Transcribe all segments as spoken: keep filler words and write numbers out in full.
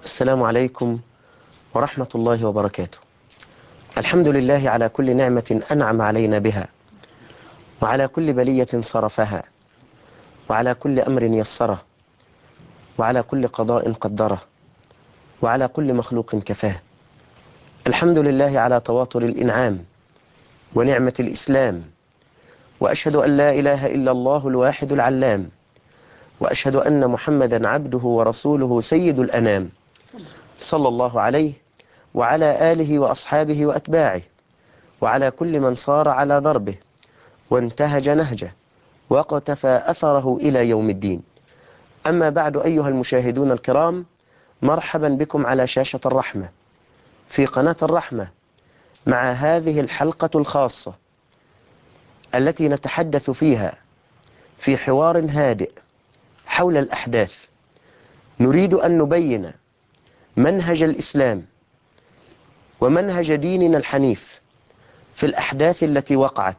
السلام عليكم ورحمة الله وبركاته. الحمد لله على كل نعمة أنعم علينا بها، وعلى كل بلية صرفها، وعلى كل أمر يسره، وعلى كل قضاء قدره، وعلى كل مخلوق كفاه. الحمد لله على تواتر الإنعام ونعمة الإسلام، وأشهد أن لا إله إلا الله الواحد العلام، وأشهد أن محمدا عبده ورسوله سيد الأنام، صلى الله عليه وعلى آله وأصحابه وأتباعه، وعلى كل من صار على ضربه وانتهج نهجه واقتفى أثره إلى يوم الدين. أما بعد، أيها المشاهدون الكرام، مرحبا بكم على شاشة الرحمة في قناة الرحمة مع هذه الحلقة الخاصة التي نتحدث فيها في حوار هادئ حول الأحداث. نريد أن نبين منهج الإسلام ومنهج ديننا الحنيف في الأحداث التي وقعت،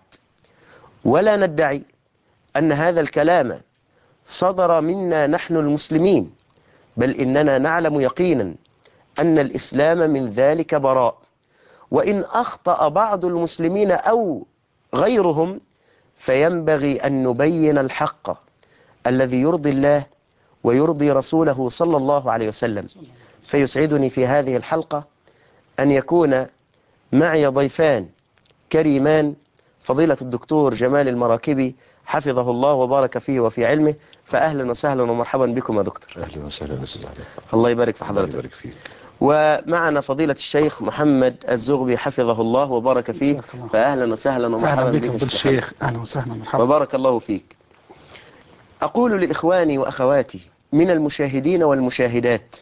ولا ندعي أن هذا الكلام صدر منا نحن المسلمين، بل إننا نعلم يقينا أن الإسلام من ذلك براء. وإن أخطأ بعض المسلمين أو غيرهم فينبغي أن نبين الحق الذي يرضي الله ويرضي رسوله صلى الله عليه وسلم. فيسعدني في هذه الحلقة أن يكون معي ضيفان كريمان، فضيلة الدكتور جمال المراكبي حفظه الله وبارك فيه وفي علمه. فأهلا وسهلا ومرحبا بكم يا دكتور. أهلا وسهلا أستاذ علي. الله يبارك في الله حضرتك. يبارك فيك. ومعنا فضيلة الشيخ محمد الزغبي حفظه الله وبارك فيه. فأهلا وسهلا ومرحبا أهلا بك بك بالشيخ. أهلا وسهلا مرحبا. وبارك الله فيك. أقول لإخواني وأخواتي من المشاهدين والمشاهدات: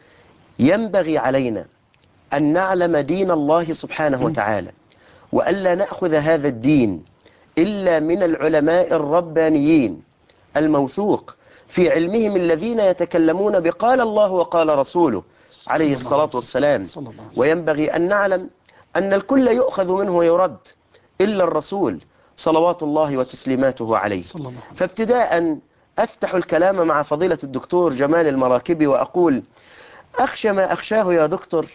ينبغي علينا أن نعلم دين الله سبحانه وتعالى، وألا نأخذ هذا الدين إلا من العلماء الربانيين الموثوق في علمهم، الذين يتكلمون بقال الله وقال رسوله عليه الصلاة والسلام. وينبغي أن نعلم أن الكل يؤخذ منه ويرد إلا الرسول صلوات الله وتسليماته عليه. فابتداء أفتح الكلام مع فضيلة الدكتور جمال المراكبي وأقول: أخشى ما أخشاه يا دكتور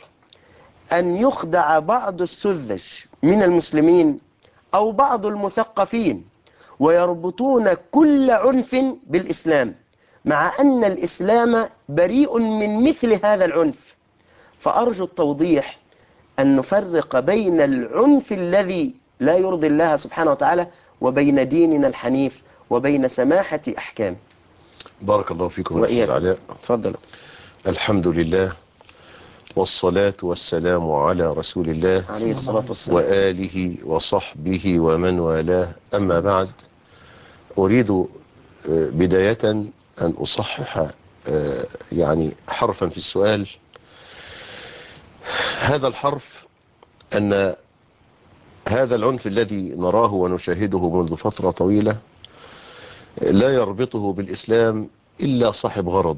أن يخدع بعض السذج من المسلمين أو بعض المثقفين ويربطون كل عنف بالإسلام، مع أن الإسلام بريء من مثل هذا العنف. فأرجو التوضيح أن نفرق بين العنف الذي لا يرضي الله سبحانه وتعالى وبين ديننا الحنيف وبين سماحة أحكامه. بارك الله فيكم يا أستاذ علاء. تفضل. الحمد لله والصلاة والسلام على رسول الله عليه الصلاة والسلام وآله وصحبه ومن والاه. أما بعد، أريد بداية أن أصحح يعني حرفا في السؤال. هذا الحرف أن هذا العنف الذي نراه ونشاهده منذ فترة طويلة لا يربطه بالإسلام إلا صاحب غرض،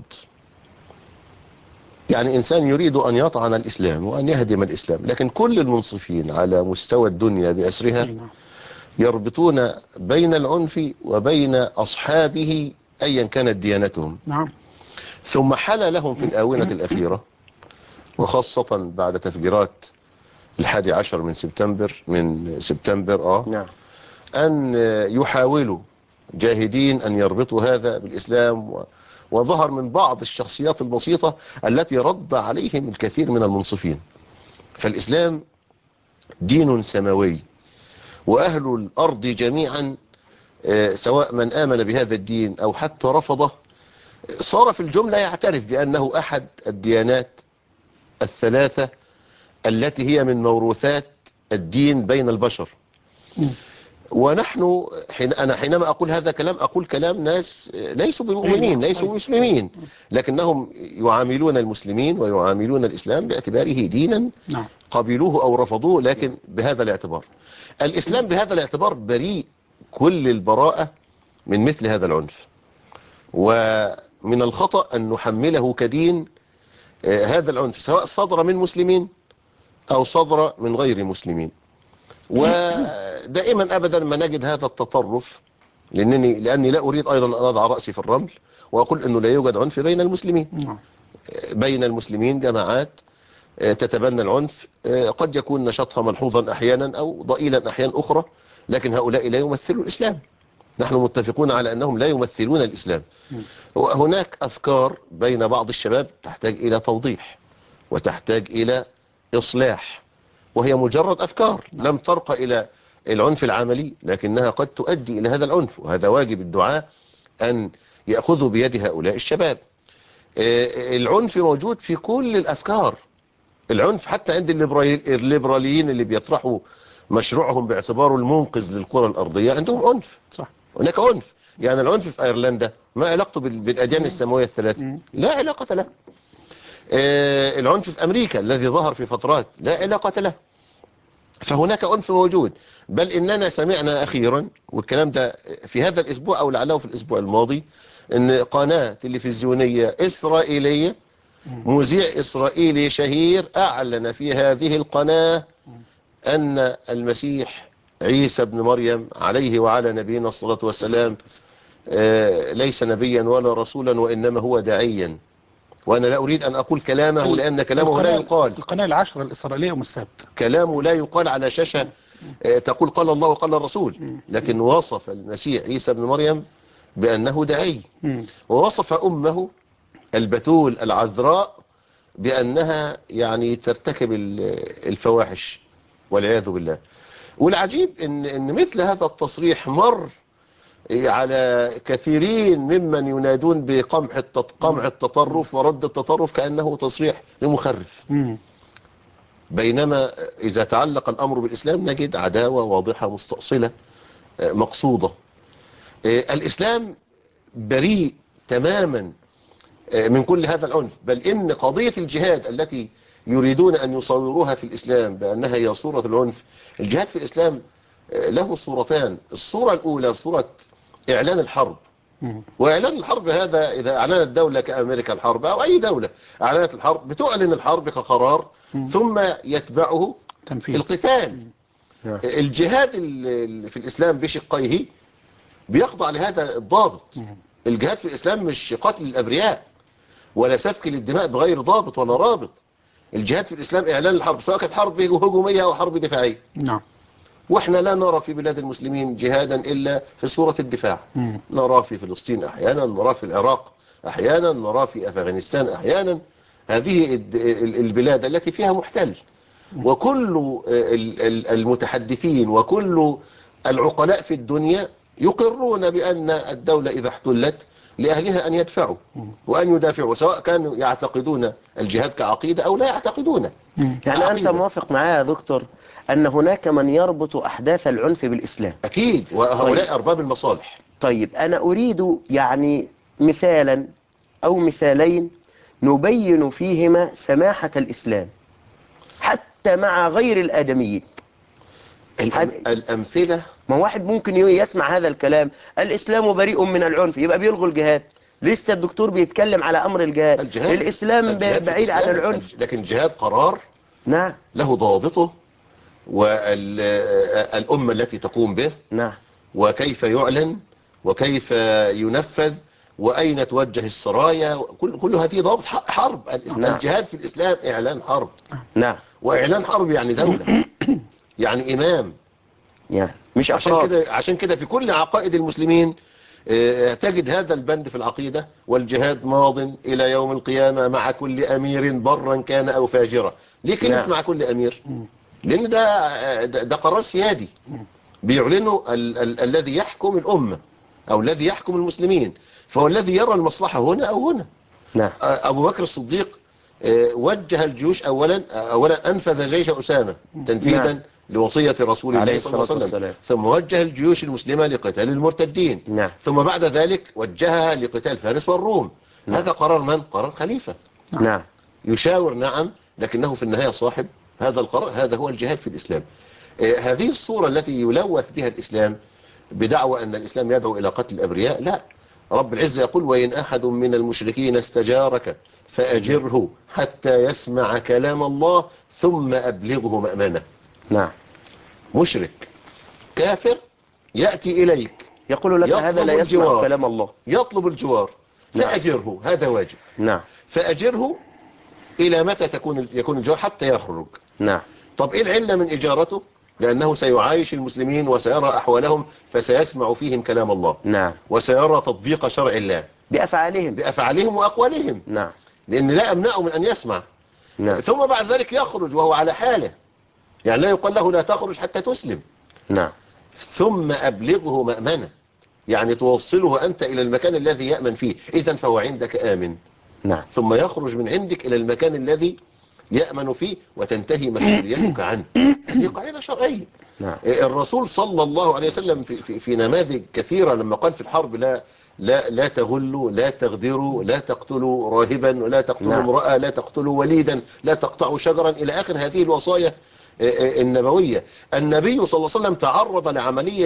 يعني إنسان يريد أن يطعن الإسلام وأن يهدم الإسلام. لكن كل المنصفين على مستوى الدنيا بأسرها يربطون بين العنف وبين أصحابه أيا كانت ديانتهم. نعم. ثم حل لهم في الآونة الأخيرة، وخاصة بعد تفجيرات الحادي عشر من سبتمبر من سبتمبر آه نعم. أن يحاولوا جاهدين أن يربطوا هذا بالإسلام، و... وظهر من بعض الشخصيات البسيطة التي رد عليهم الكثير من المنصفين. فالإسلام دين سماوي، وأهل الأرض جميعا سواء من آمن بهذا الدين أو حتى رفضه صار في الجملة يعترف بأنه أحد الديانات الثلاثة التي هي من موروثات الدين بين البشر. ونحن حين أنا حينما أقول هذا كلام أقول كلام ناس ليسوا بمؤمنين، ليسوا بمسلمين، لكنهم يعاملون المسلمين ويعاملون الإسلام باعتباره دينا قبلوه أو رفضوه، لكن بهذا الاعتبار. الإسلام بهذا الاعتبار بريء كل البراءة من مثل هذا العنف، ومن الخطأ أن نحمله كدين هذا العنف، سواء صدر من مسلمين أو صدر من غير مسلمين. ودائما أبدا ما نجد هذا التطرف، لأنني, لأني لا أريد أيضا أن أضع رأسي في الرمل وأقول أنه لا يوجد عنف بين المسلمين. بين المسلمين جماعات تتبنى العنف، قد يكون نشاطها ملحوظا أحيانا أو ضئيلا أحيانا أخرى، لكن هؤلاء لا يمثلوا الإسلام. نحن متفقون على أنهم لا يمثلون الإسلام. وهناك أفكار بين بعض الشباب تحتاج إلى توضيح وتحتاج إلى إصلاح، وهي مجرد أفكار لم ترقى إلى العنف العملي، لكنها قد تؤدي إلى هذا العنف، وهذا واجب الدعاة أن يأخذوا بيد هؤلاء الشباب. العنف موجود في كل الأفكار، العنف حتى عند الليبراليين اللي بيطرحوا مشروعهم باعتباره المنقذ للكرة الأرضية عندهم صح. عنف. صح. هناك عنف، يعني العنف في أيرلندا ما علاقته بالأديان السماوية الثلاثة؟ لا علاقة له. آه العنف في أمريكا الذي ظهر في فترات لا علاقة له. فهناك عنف موجود، بل إننا سمعنا أخيرا، والكلام ده في هذا الأسبوع أو لعله في الأسبوع الماضي، أن قناة تلفزيونية إسرائيلية، مذيع إسرائيلي شهير أعلن في هذه القناة أن المسيح عيسى بن مريم عليه وعلى نبينا الصلاة والسلام آه ليس نبيا ولا رسولا، وإنما هو داعيا. وأنا لا أريد أن أقول كلامه لأن كلامه لا يقال، القناة العشرة الإسرائيلية يوم السبت كلامه لا يقال على شاشة آه تقول قال الله وقال الرسول، لكن وصف المسيح عيسى بن مريم بأنه داعي، ووصف أمه البتول العذراء بأنها يعني ترتكب الفواحش والعياذ بالله. والعجيب إن, إن مثل هذا التصريح مر على كثيرين ممن ينادون بقمع قمع التطرف ورد التطرف كأنه تصريح لمخرف، بينما إذا تعلق الأمر بالإسلام نجد عداوة واضحة مستأصلة مقصودة. الإسلام بريء تماما من كل هذا العنف، بل إن قضية الجهاد التي يريدون أن يصوروها في الإسلام بأنها هي صورة العنف، الجهاد في الإسلام له صورتان. الصورة الأولى صورة إعلان الحرب، وإعلان الحرب هذا إذا أعلنت دولة كأمريكا الحرب أو أي دولة أعلنت الحرب بتعلن الحرب كقرار ثم يتبعه تنفيذ القتال. الجهاد في الإسلام بشقيه بيخضع لهذا الضابط. الجهاد في الإسلام مش قتل الأبرياء ولا سفك للدماء بغير ضابط ولا رابط. الجهاد في الإسلام إعلان الحرب، سواء كانت حرب هجومية أو حرب دفاعية. نعم. وإحنا لا نرى في بلاد المسلمين جهادا إلا في صورة الدفاع. مم. نرى في فلسطين أحيانا، نرى في العراق أحيانا، نرى في أفغانستان أحيانا. هذه البلاد التي فيها محتل، وكل المتحدثين وكل العقلاء في الدنيا يقرون بأن الدولة إذا احتلت لأهلها أن يدفعوا وأن يدافعوا، سواء كانوا يعتقدون الجهاد كعقيدة أو لا يعتقدونه. يعني أنت موافق معايا يا دكتور أن هناك من يربط أحداث العنف بالإسلام؟ أكيد، وهؤلاء طيب. أرباب المصالح. طيب أنا أريد يعني مثالا أو مثالين نبين فيهما سماحة الإسلام حتى مع غير الآدميين. الأم... الأمثلة، ما واحد ممكن يسمع هذا الكلام الإسلام بريء من العنف يبقى بيلغوا الجهاد. لسه الدكتور بيتكلم على أمر الجهاد. الجهاد الإسلام الجهاد بعيد عن العنف. لكن الجهاد قرار نعم له ضوابطه والأمة التي تقوم به. نعم. وكيف يعلن وكيف ينفذ وأين توجه السرايا، كل كل هذه ضوابط حرب. نعم. الجهاد في الإسلام إعلان حرب. نعم. وإعلان حرب يعني دولة يعني إمام، يعني مش عشان أفراد. كده عشان كده في كل عقائد المسلمين تجد هذا البند في العقيدة: والجهاد ماض إلى يوم القيامة مع كل أمير برا كان أو فاجرا. ليه كلمة نعم. مع كل أمير؟ لأن ده ده, ده قرار سيادي بيعلنه ال ال الذي يحكم الأمة أو الذي يحكم المسلمين، فهو الذي يرى المصلحة هنا أو هنا. نعم. أبو بكر الصديق وجه الجيوش أولا أولا أنفذ جيش أسامة تنفيذا نعم. لوصية رسول الله صلى الله عليه وسلم، ثم وجه الجيوش المسلمة لقتال المرتدين. نعم. ثم بعد ذلك وجهها لقتال فارس والروم. نعم. هذا قرار من؟ قرار خليفة. نعم. يشاور نعم، لكنه في النهاية صاحب هذا القرار. هذا هو الجهاد في الإسلام. آه هذه الصورة التي يلوث بها الإسلام بدعوى أن الإسلام يدعو إلى قتل الأبرياء، لا. رب العزة يقول: وإن أحد من المشركين استجارك فأجره حتى يسمع كلام الله ثم أبلغه مأمنه. نعم. مشرك كافر يأتي إليك يقول لك هذا لا يسمع كلام الله، يطلب الجوار، فأجره. هذا واجب. نعم. فأجره إلى متى تكون يكون الجوار حتى يخرج. نعم. طب إيه العلة من إجارته؟ لأنه سيعايش المسلمين وسيرى أحوالهم فسيسمع فيهم كلام الله. نعم. وسيرى تطبيق شرع الله بأفعالهم. بأفعالهم وأقوالهم. نعم. لأن لا أمنعه من أن يسمع. نعم. ثم بعد ذلك يخرج وهو على حاله، يعني لا يقال له لا تخرج حتى تسلم. نعم. ثم أبلغه مأمنة، يعني توصله أنت إلى المكان الذي يأمن فيه، إذن فهو عندك آمن. نعم. ثم يخرج من عندك إلى المكان الذي يأمن فيه وتنتهي مسؤوليتك عنه. هذه قاعدة شرعية. نعم. الرسول صلى الله عليه وسلم في, في, في نماذج كثيرة لما قال في الحرب لا لا لا تغلوا، لا تغدروا، لا تقتلوا راهبا، ولا تقتلوا نعم. امرأة، لا تقتلوا وليدا، لا تقطعوا شجرا، إلى آخر هذه الوصايا النبوية. النبي صلى الله عليه وسلم تعرض لعملية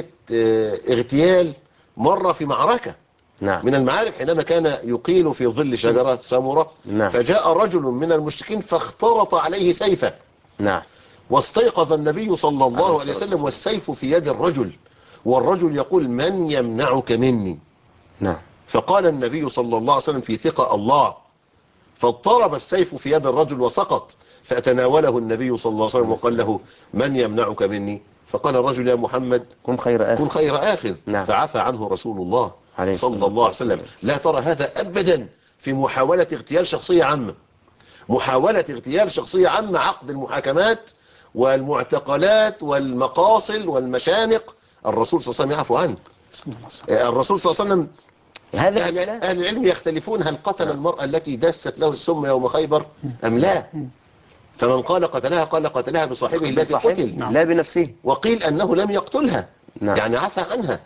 اغتيال مرة في معركة نعم. من المعارك، حينما كان يقيل في ظل شجرة سمرة. نعم. فجاء رجل من المشركين فاخترط عليه سيفه. نعم. واستيقظ النبي صلى الله عليه وسلم والسيف في يد الرجل، والرجل يقول من يمنعك مني؟ نعم. فقال النبي صلى الله عليه وسلم في ثقة الله، فاضطرب السيف في يد الرجل وسقط، فأتناوله النبي صلى الله عليه وسلم وقال له من يمنعك مني؟ فقال الرجل يا محمد كن خير آخذ. كن خير آخذ. نعم. فعفى عنه رسول الله عليه صلى الله عليه وسلم. لا ترى هذا أبدا في محاولة اغتيال شخصية عامة. محاولة اغتيال شخصية عامة، عقد المحاكمات والمعتقلات والمقاصل والمشانق، الرسول صلى الله عليه وسلم يعفو عنه. الرسول صلى الله عليه وسلم هذا أهل, أهل العلم يختلفون هل قتل المرأة التي دست له السم يوم خيبر أم لا. فمن قال قتلها قال قتلها بصاحبه الذي قتل، لا بنفسه. وقيل أنه لم يقتلها. نعم. يعني عفى عنها.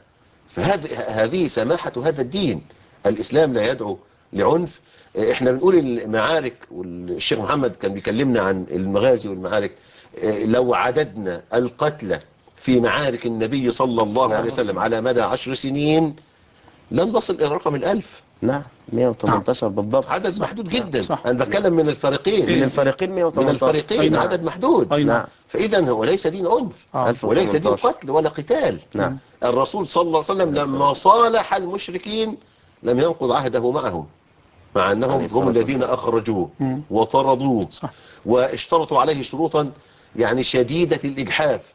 فهذه سماحة هذا الدين. الإسلام لا يدعو لعنف. احنا بنقول المعارك، والشيخ محمد كان بيكلمنا عن المغازي والمعارك. لو عددنا القتلى في معارك النبي صلى الله عليه وسلم على مدى عشر سنين لن نصل إلى رقم الألف. نعم. مئة وثمانية عشر بالضبط. عدد محدود جدا. صح. أنا بتكلم من الفريقين. من الفريقين مئة وثمانية عشر. من الفريقين نعم. عدد محدود. نعم. فإذا هو ليس دين عنف. آه. وليس دين قتل ولا قتال. نعم. الرسول صلى الله عليه وسلم لما صالح المشركين لم ينقض عهده معهم، مع أنهم هم الذين أخرجوه وطردوه. صح. واشترطوا عليه شروطا يعني شديدة الإجحاف،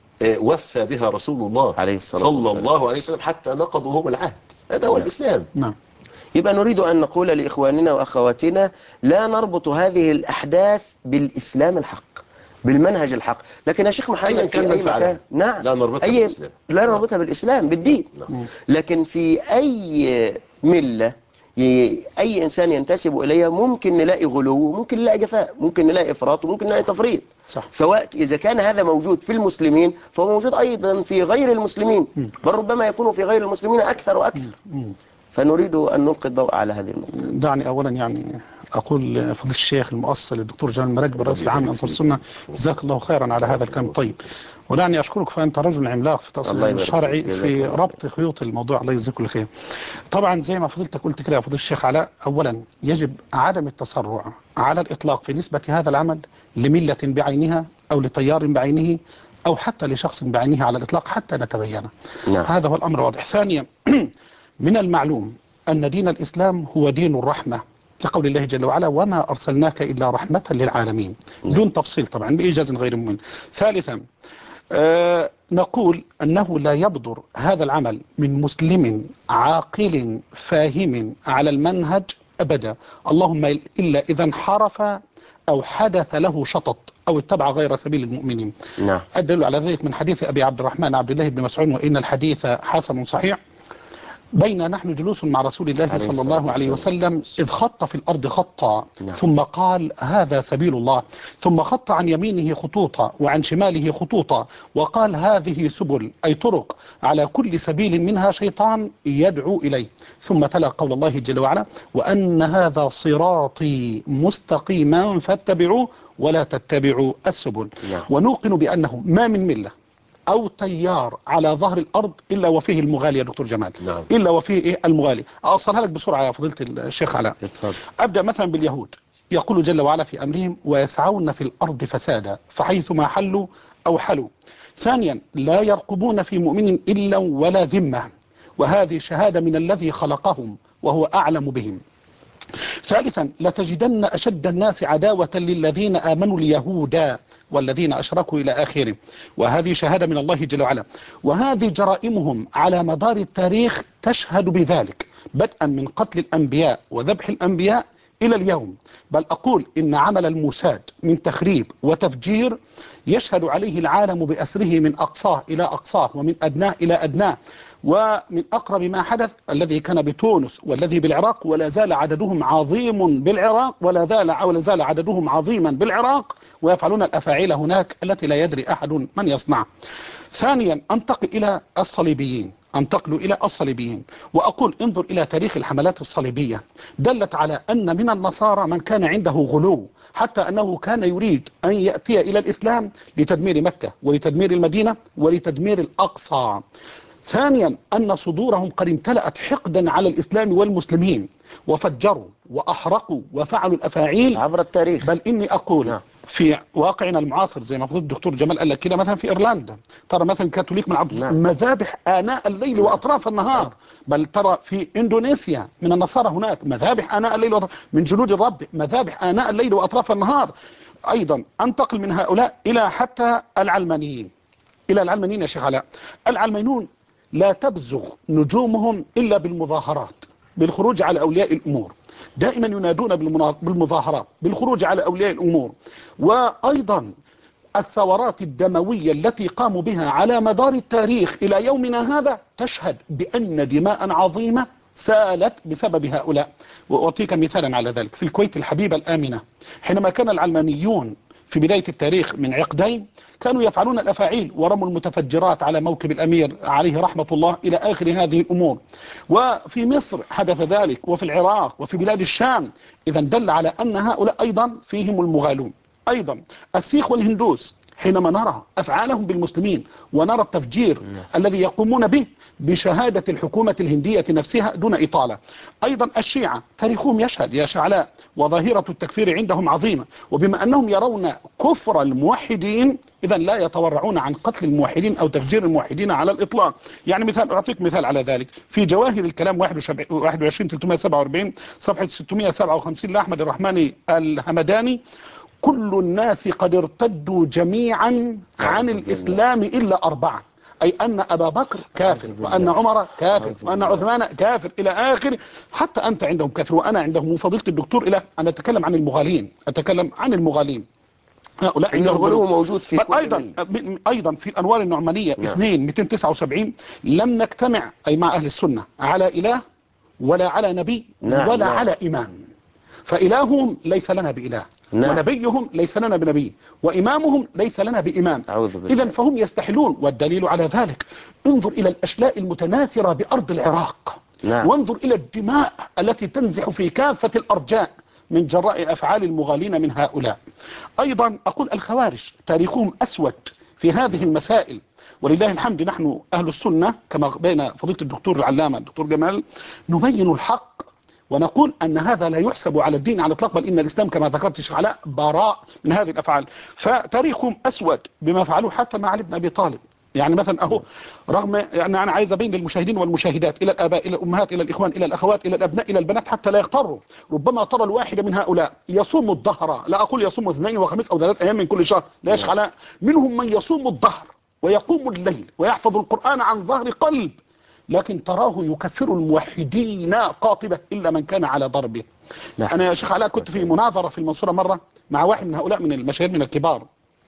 وفى بها رسول الله عليه الصلاة صلى والسلام. الله عليه وسلم حتى نقضوا هم العهد. هذا هو نعم. الإسلام. نعم. يبقى نريد أن نقول لإخواننا وأخواتنا لا نربط هذه الأحداث بالإسلام الحق، بالمنهج الحق. لكن يا شيخ محمد أيا في كان أي من فعلها. مكان، نعم، لا نربطها أي بالإسلام. لا نربطها بالإسلام بالدين. نعم. لكن في أي ملة ي- أي إنسان ينتسب إليها ممكن نلاقي غلو، ممكن نلاقي جفاء، ممكن نلاقي إفراط، وممكن نلاقي تفريط. صح. سواء إذا كان هذا موجود في المسلمين فهو موجود أيضا في غير المسلمين، بل ربما يكون في غير المسلمين أكثر وأكثر. فنريد أن نلقي الضوء على هذه النقطة. دعني أولا يعني أقول فضيلة الشيخ المؤصل الدكتور جمال مراكب الرئيس العام لأنصار السنة، جزاك الله خيرا على هذا الكلام الطيب. ودعني أشكرك، فأنت رجل عملاق في التأصيل الشرعي في ربط خيوط الموضوع، الله يجزيك كل خير. طبعا زي ما فضلتك قلت كده يا فضيلة الشيخ علاء، أولا يجب عدم التسرع على الإطلاق في نسبة هذا العمل لملة بعينها أو لتيار بعينه أو حتى لشخص بعينه على الإطلاق حتى نتبين. نعم. هذا هو الأمر واضح. ثانيا من المعلوم أن دين الإسلام هو دين الرحمة، لقول الله جل وعلا وما أرسلناك إلا رحمة للعالمين، دون تفصيل طبعا بإيجاز غير ممل. ثالثا آه نقول أنه لا يبدر هذا العمل من مسلم عاقل فاهم على المنهج أبدا، اللهم إلا إذا انحرف أو حدث له شطط أو اتبع غير سبيل المؤمنين. نعم. أدل على ذلك من حديث أبي عبد الرحمن عبد الله بن مسعود وإن الحديث حسن صحيح، بين نحن جلوس مع رسول الله صلى الله عليه وسلم إذ خط في الأرض خطا، نعم. ثم قال هذا سبيل الله، ثم خط عن يمينه خطوطا وعن شماله خطوطا، وقال هذه سبل أي طرق على كل سبيل منها شيطان يدعو إليه، ثم تلا قول الله جل وعلا وأن هذا صراطي مستقيما فاتبعوه ولا تتبعوا السبل. نعم. ونوقن بأنه ما من ملة أو تيار على ظهر الأرض إلا وفيه المغالي يا دكتور جمال. نعم. إلا وفيه إيه المغالي. أصلها لك بسرعة يا فضيلة الشيخ علاء. اتفضل. أبدأ مثلا باليهود، يقول جل وعلا في أمرهم ويسعون في الأرض فسادا فحيثما حلوا أو حلوا. ثانيا لا يرقبون في مؤمن إلا ولا ذمة، وهذه شهادة من الذي خلقهم وهو أعلم بهم. ثالثا لتجدن أشد الناس عداوة للذين آمنوا اليهود والذين أشركوا إلى آخره. وهذه شهادة من الله جل وعلا، وهذه جرائمهم على مدار التاريخ تشهد بذلك، بدءا من قتل الأنبياء وذبح الأنبياء إلى اليوم. بل أقول إن عمل الموساد من تخريب وتفجير يشهد عليه العالم بأسره من أقصاه إلى أقصاه ومن أدناه إلى أدناه. ومن أقرب ما حدث الذي كان بتونس والذي بالعراق، ولا زال عددهم عظيم بالعراق، ولا زال ولا زال عددهم عظيما بالعراق، ويفعلون الأفاعيل هناك التي لا يدري أحد من يصنع. ثانيا أنتقل إلى الصليبيين، أنتقل إلى الصليبيين وأقول انظر إلى تاريخ الحملات الصليبية، دلت على أن من النصارى من كان عنده غلو، حتى أنه كان يريد أن يأتي إلى الإسلام لتدمير مكة ولتدمير المدينة ولتدمير الأقصى. ثانيا أن صدورهم قد امتلأت حقدا على الإسلام والمسلمين، وفجروا وأحرقوا وفعلوا الأفاعيل عبر التاريخ. بل إني أقول نعم. في واقعنا المعاصر زي ما فضل الدكتور جمال قال لك كده، مثلا في إيرلندا ترى مثلا كاثوليك من عبد نعم. مذابح آناء الليل نعم. وأطراف النهار. بل ترى في إندونيسيا من النصارى هناك مذابح آناء الليل وأطراف، من جنود الرب مذابح آناء الليل وأطراف النهار. أيضا أنتقل من هؤلاء إلى حتى العلمانيين، إلى العلمانيين يا شيخ علاء. العلمانيون لا تبزغ نجومهم إلا بالمظاهرات، بالخروج على أولياء الأمور، دائما ينادون بالمظاهرات، بالخروج على أولياء الأمور. وأيضا الثورات الدموية التي قاموا بها على مدار التاريخ إلى يومنا هذا تشهد بأن دماء عظيمة سالت بسبب هؤلاء. وأعطيك مثالا على ذلك. في الكويت الحبيبة الآمنة، حينما كان العلمانيون في بداية التاريخ من عقدين كانوا يفعلون الأفاعيل ورموا المتفجرات على موكب الأمير عليه رحمة الله إلى آخر هذه الأمور. وفي مصر حدث ذلك، وفي العراق، وفي بلاد الشام. إذا دل على أن هؤلاء أيضا فيهم المغالون. أيضا السيخ والهندوس حينما نرى أفعالهم بالمسلمين ونرى التفجير الذي يقومون به بشهادة الحكومة الهندية نفسها دون إطالة. أيضا الشيعة تاريخهم يشهد يا شعلاء، وظاهرة التكفير عندهم عظيمة، وبما أنهم يرون كفر الموحدين إذا لا يتورعون عن قتل الموحدين أو تفجير الموحدين على الإطلاق. يعني مثال، أعطيك مثال على ذلك في جواهر الكلام واحد وعشرين ثلاثمائة وسبعة وأربعين صفحة ستمائة وسبعة وخمسين لأحمد الرحمن الهمداني: كل الناس قد ارتدوا جميعا عن الإسلام إلا أربعة، أي أن أبا بكر كافر، وأن عمر كافر، وأن عثمان كافر إلى آخر. حتى أنت عندهم كافر وأنا عندهم. وفضيلة الدكتور إلى أن أتكلم عن المغالين، أتكلم عن المغالين. هؤلاء إن عندهم الغلو موجود في كل أيضا ملة. أيضا في الأنوار النعمانية نعم. اثنين مئتين وتسعة وسبعين لم نجتمع أي مع أهل السنة على إله ولا على نبي نعم. ولا نعم. على إمام. فإلههم ليس لنا بإله، نعم. ونبيهم ليس لنا بنبي، وإمامهم ليس لنا بإمام. إذا فهم يستحلون، والدليل على ذلك انظر إلى الأشلاء المتناثرة بأرض العراق. نعم. وانظر إلى الدماء التي تنزح في كافة الأرجاء من جراء أفعال المغالين من هؤلاء. أيضا أقول الخوارج تاريخهم أسود في هذه المسائل، ولله الحمد نحن أهل السنة كما بين فضيلة الدكتور العلامة الدكتور جمال نبين الحق، ونقول أن هذا لا يحسب على الدين على الإطلاق، بل إن الإسلام كما ذكرت شيخ علاء براء من هذه الأفعال. فتاريخهم أسود بما فعلوه حتى مع علي بن أبي طالب. يعني مثلا أهو، رغم يعني أنا عايز أبين للمشاهدين والمشاهدات إلى الآباء إلى الأمهات إلى الإخوان إلى الأخوات إلى الأبناء إلى البنات حتى لا يغتروا، ربما ترى الواحد من هؤلاء يصوم الظهر، لا أقول يصوم اثنين وخميس أو ثلاث أيام من كل شهر، لا يا شيخ علاء، منهم من يصوم الظهر ويقوم الليل ويحفظ القرآن عن ظهر قلب، لكن تراه يكفر الموحدين قاطبة إلا من كان على ضربه. نعم. أنا يا شيخ علاء كنت في مناظرة في المنصورة مرة مع واحد من هؤلاء من المشاهير من الكبار،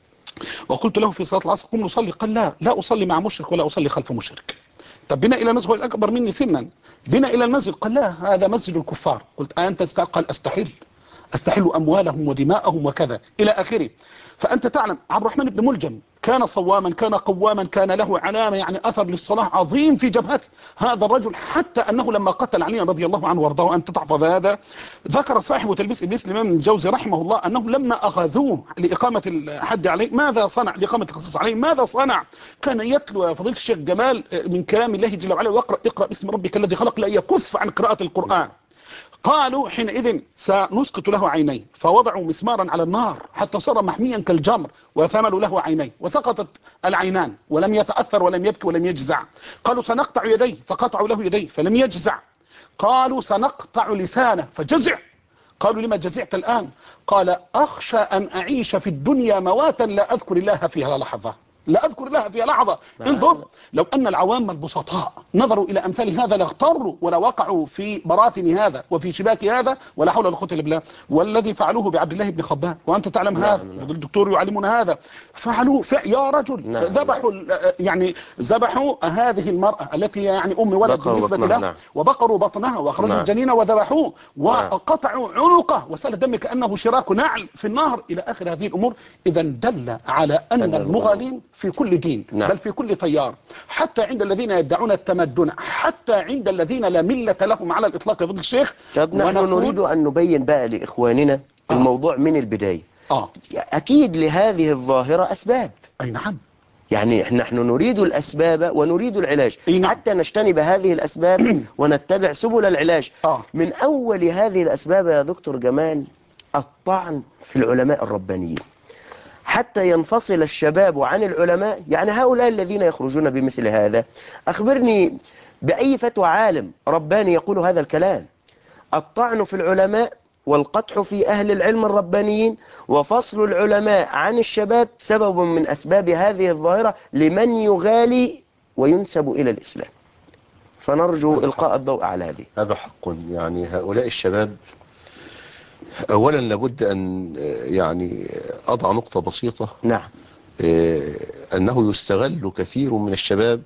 وقلت له في صلاة العصر قم نصلي، قال لا لا أصلي مع مشرك ولا أصلي خلف مشرك. طب بنا إلى المسجد، أكبر مني سنا، بنا إلى المسجد، قال لا هذا مسجد الكفار. قلت أنت تستحق؟ قال أستحل أستحل أموالهم ودماءهم وكذا إلى آخره. فأنت تعلم عبد الرحمن بن ملجم كان صواما، كان قواما، كان له علامة يعني أثر للصلاة عظيم في جبهته. هذا الرجل حتى أنه لما قتل علي رضي الله عنه وارضاه، أنت تحفظ هذا، ذكر صاحب تلبيس إبليس الإمام الجوزي رحمه الله أنه لما أخذوه لإقامة الحد عليه ماذا صنع؟ لإقامة القصاص عليه ماذا صنع؟ كان يتلو يا فضيلة الشيخ جمال من كلام الله جل وعلا، ويقرأ اقرأ باسم ربك الذي خلق، لا يكف عن قراءة القرآن. قالوا حينئذ سنسقط له عينيه، فوضعوا مسمارا على النار حتى صار محميا كالجمر، وثملوا له عينيه وسقطت العينان ولم يتأثر ولم يبكي ولم يجزع. قالوا سنقطع يديه، فقطعوا له يديه فلم يجزع. قالوا سنقطع لسانه فجزع. قالوا لما جزعت الآن؟ قال أخشى أن أعيش في الدنيا مواتا لا أذكر الله فيها لحظة، لا أذكر الله فيها لحظة. انظر، لو أن العوام البسطاء نظروا إلى أمثال هذا لاغتروا ولا وقعوا في براثن هذا وفي شباك هذا، ولا حول ولا قوة إلا بالله. والذي فعلوه بعبد الله بن خباب وأنت تعلم نعم هذا، نعم. الدكتور يعلمنا هذا، فعلوا ف... يا رجل نعم ذبحوا ال- يعني ذبحوا هذه المرأة التي يعني أم ولد بقروا بالنسبة بطنها، له، نعم. وبقروا بطنها واخرجوا نعم. الجنين وذبحوه نعم. وقطعوا عنقه وسال الدم كانه شراك نعل في النهر الى اخر هذه الامور. اذا دل على ان أن المغالين في كل دين، نعم. بل في كل تيار، حتى عند الذين يدعون التمدن، حتى عند الذين لا مله لهم على الاطلاق يا فضل الشيخ. طب نحن نريد أن نبين بقى لإخواننا آه. الموضوع من البداية. اه أكيد لهذه الظاهرة أسباب، اي نعم، يعني نحن نريد الأسباب ونريد العلاج، أي نعم. حتى نجتنب هذه الأسباب ونتبع سبل العلاج. آه. من أول هذه الأسباب يا دكتور جمال الطعن في العلماء الربانيين، حتى ينفصل الشباب عن العلماء. يعني هؤلاء الذين يخرجون بمثل هذا، أخبرني بأي فتوى عالم رباني يقول هذا الكلام. الطعن في العلماء والقدح في أهل العلم الربانيين وفصل العلماء عن الشباب سبب من أسباب هذه الظاهرة لمن يغالي وينسب إلى الإسلام. فنرجو إلقاء الضوء على هذه. هذا حق. يعني هؤلاء الشباب أولا لابد أن يعني أضع نقطة بسيطة، نعم. أنه يستغل كثير من الشباب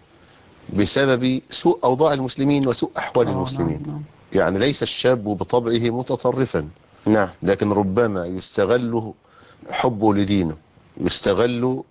بسبب سوء أوضاع المسلمين وسوء أحوال آه المسلمين. نعم نعم. يعني ليس الشاب بطبعه متطرفا، نعم. لكن ربما يستغل حبه لدينه، يستغل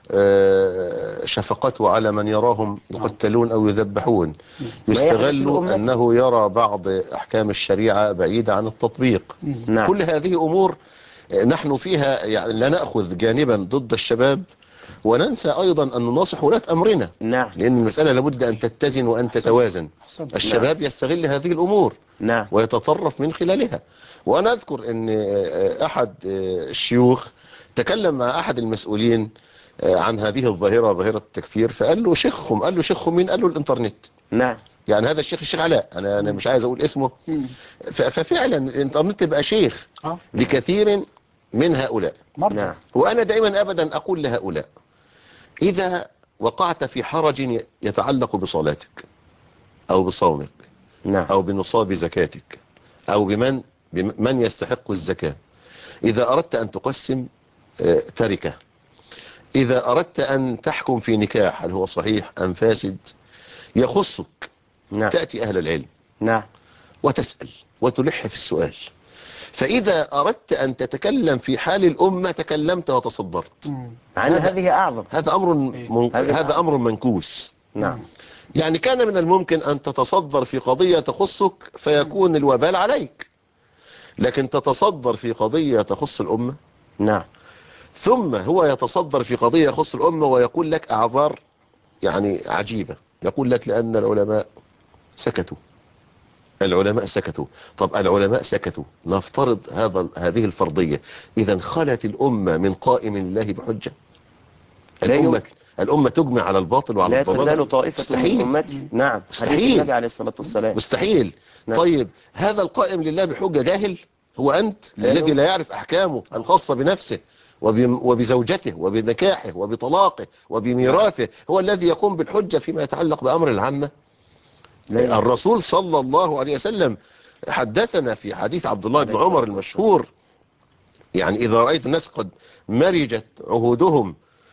آه، شفقته على من يراهم يقتلون أو يذبحون، ما يحدث يستغل لأمته. أنه يرى بعض أحكام الشريعة بعيدة عن التطبيق. نعم. كل هذه أمور نحن فيها يعني لا نأخذ جانبا ضد الشباب وننسى أيضا أن نناصح ولاة أمرنا، نعم. لأن المسألة لابد أن تتزن وأن تتوازن. أحسنت. الشباب يستغل هذه الأمور نعم. ويتطرف من خلالها. وأنا أذكر أن أحد الشيوخ تكلم مع أحد المسؤولين عن هذه الظاهرة، ظاهرة التكفير، فقال له شيخهم، قال له شيخهم مين؟ قال له الإنترنت. نعم. يعني هذا الشيخ الشيخ علاء، أنا أنا مش عايز أقول اسمه. ف- ففعلا الإنترنت بقى شيخ آه. لكثير من هؤلاء. مرجع. نعم. وأنا دائما أبدا أقول لهؤلاء: إذا وقعت في حرج يتعلق بصلاتك أو بصومك نعم. أو بنصاب زكاتك أو بمن بمن يستحق الزكاة، إذا أردت أن تقسم آه، تركة، إذا أردت أن تحكم في نكاح هل هو صحيح أم فاسد، يخصك، نعم. تأتي أهل العلم نعم. وتسأل وتلح في السؤال. فإذا أردت أن تتكلم في حال الأمة تكلمت وتصدرت. عن هذا- هذه أعظم. هذا أمر من هذه هذا أعظم. أمر منكوس. نعم. يعني كان من الممكن أن تتصدر في قضية تخصك فيكون الوبال عليك، لكن تتصدر في قضية تخص الأمة، نعم. ثم هو يتصدر في قضية يخص الأمة ويقول لك أعذار يعني عجيبة. يقول لك لأن العلماء سكتوا، العلماء سكتوا. طب العلماء سكتوا، نفترض هذا هذه الفرضية، إذا خلت الأمة من قائم الله بحجة؟ لا الأمة يمكن. الأمة تجمع على الباطل وعلى لا الضلال؟ تزال طائفة من مستحيل. أمتي. نعم. حديث مستحيل. النبي عليه الصلاة والسلام. مستحيل. نعم. طيب هذا القائم لله بحجة جاهل هو أنت لا الذي يمكن. لا يعرف أحكامه الخاصة بنفسه وب- وبزوجته وبنكاحه وبطلاقه وبميراثه، هو الذي يقوم بالحجة فيما يتعلق بأمر العامة؟ لا يمكن. الرسول صلى الله عليه وسلم حدثنا في حديث عبد الله عليه بن عمر الصلاة المشهور، يعني إذا رأيت الناس قد مرجت عهودهم،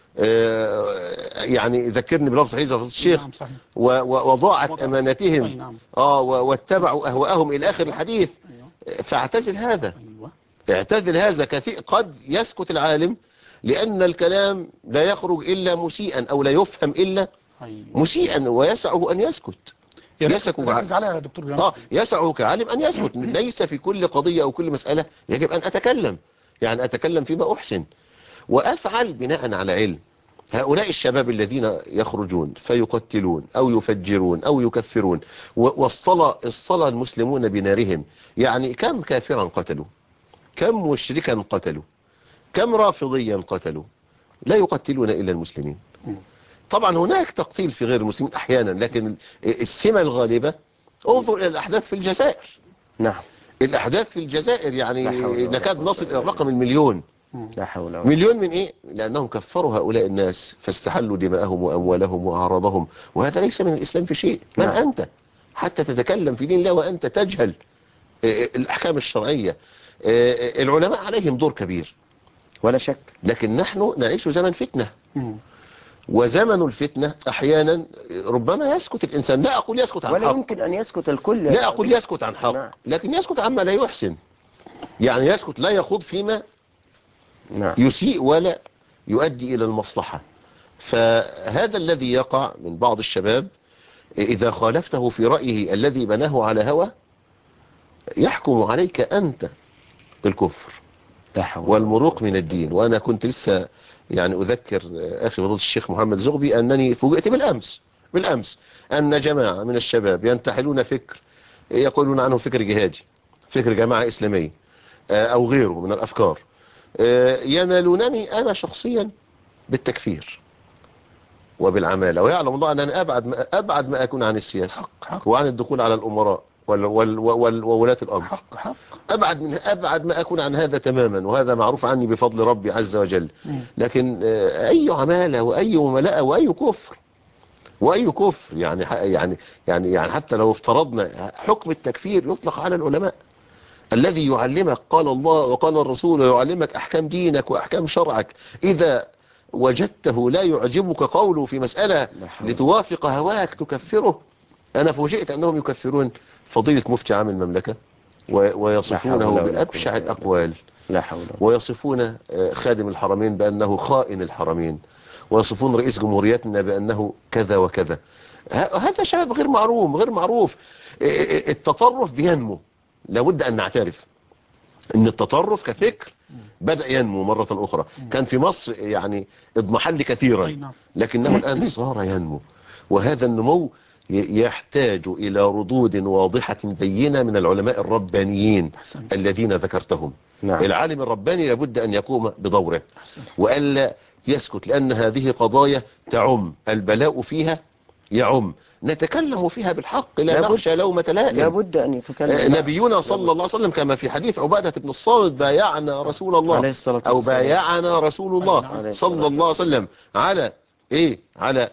آه، يعني ذكرني بلفظ صحيح زي الشيخ، نعم صحيح. و- و- وضاعت وضع- أي أمانتهم، نعم. آه و- واتبعوا أهواءهم إلى آخر الحديث. أيوة. فاعتزل هذا، أيوة. اعتزل هذا. كثير قد يسكت العالم لأن الكلام لا يخرج إلا مسيئا أو لا يفهم إلا أيوة. مسيئا، ويسعه أن يسكت. يسكت ركز عليها يا دكتور جمال. آه يسعه كعالم أن يسكت. ليس في كل قضية أو كل مسألة يجب أن أتكلم، يعني أتكلم فيما أحسن وأفعل بناء على علم. هؤلاء الشباب الذين يخرجون فيقتلون أو يفجرون أو يكفرون، والصلاة الصلاة المسلمون بنارهم، يعني كم كافرا قتلوا، كم مشركا قتلوا، كم رافضيا قتلوا، لا يقتلون إلا المسلمين. طبعا هناك تقتيل في غير المسلمين أحيانا، لكن السمة الغالبة انظر إلى الأحداث في الجزائر. نعم. الأحداث في الجزائر يعني لا حول ولا نكاد قوة نصل إلى إلا الرقم بالله. المليون. لا حول ولا مليون من إيه؟ لأنهم كفروا هؤلاء الناس فاستحلوا دماءهم وأموالهم وأعراضهم، وهذا ليس من الإسلام في شيء. من نعم. أنت حتى تتكلم في دين الله وأنت تجهل الأحكام الشرعية؟ العلماء عليهم دور كبير ولا شك. لكن نحن نعيش زمن فتنة، مم. وزمن الفتنة أحيانا ربما يسكت الإنسان. لا أقول يسكت عن ولا حق، يمكن أن يسكت الكل يا لا أقول دكتور. يسكت عن حق، نعم. لكن يسكت عما لا يحسن. يعني يسكت لا يخوض فيما نعم. يسيء ولا يؤدي إلى المصلحة. فهذا الذي يقع من بعض الشباب إذا خالفته في رأيه الذي بناه على هوى يحكم عليك أنت بالكفر لا حول ولا والمروق قوة من إلا الدين. بالله. وأنا كنت لسه يعني أذكر أخي فضيلة الشيخ محمد زغبي أنني فوجئت بالأمس بالأمس أن جماعة من الشباب ينتحلون فكر يقولون عنه فكر جهادي، فكر جماعة إسلامية أو غيره من الأفكار، ينالونني أنا شخصيا بالتكفير وبالعمالة، ويعلم الله أنني أبعد ما أبعد ما أكون عن السياسة حق حق وعن الدخول على الأمراء وال وال وال وولاة الأمر. حق حق. أبعد من أبعد ما أكون عن هذا تماما، وهذا معروف عني بفضل ربي عز وجل. مم. لكن آه، أي عمالة وأي مملأة وأي كفر وأي كفر يعني ح- يعني يعني يعني حتى لو افترضنا حكم التكفير يطلق على العلماء، الذي يعلمك قال الله وقال الرسول ويعلمك أحكام دينك وأحكام شرعك، إذا وجدته لا يعجبك قوله في مسألة لا حول. لتوافق هواك تكفره. أنا فوجئت أنهم يكفرون فضيلة مفتي عام المملكة و- لا ويصفونه حول ولا قوة بأبشع إلا بالله. الأقوال، لا حول ولا. ويصفون آه، خادم الحرمين بأنه خائن الحرمين، ويصفون رئيس جمهوريتنا بأنه كذا وكذا. ه- هذا شباب غير معروف غير معروف. آه، آه، التطرف بينمو. لابد أن نعترف ان التطرف كفكر بدأ ينمو مرة أخرى. كان في مصر يعني اضمحل كثيرا، أي نعم. لكنه الآن صار ينمو، وهذا النمو ي- يحتاج إلى ردود واضحة بينة من العلماء الربانيين أحسنت. الذين ذكرتهم. نعم. العالم الرباني لابد أن يقوم بدوره أحسنت. وألا يسكت، لأن هذه قضايا تعم، البلاء فيها يعم، نتكلم فيها بالحق لا لابد. نخشى لومة لائم. لابد أن آه، يتكلم. نعم. نبينا صلى الله لابد. عليه وسلم كما في حديث عبادة بن الصامت بايعنا رسول الله عليه الصلاة أو والسلام. بايعنا رسول أي الله نعم. عليه صلى الصلاة الله عليه والسلام. وسلم على إيه على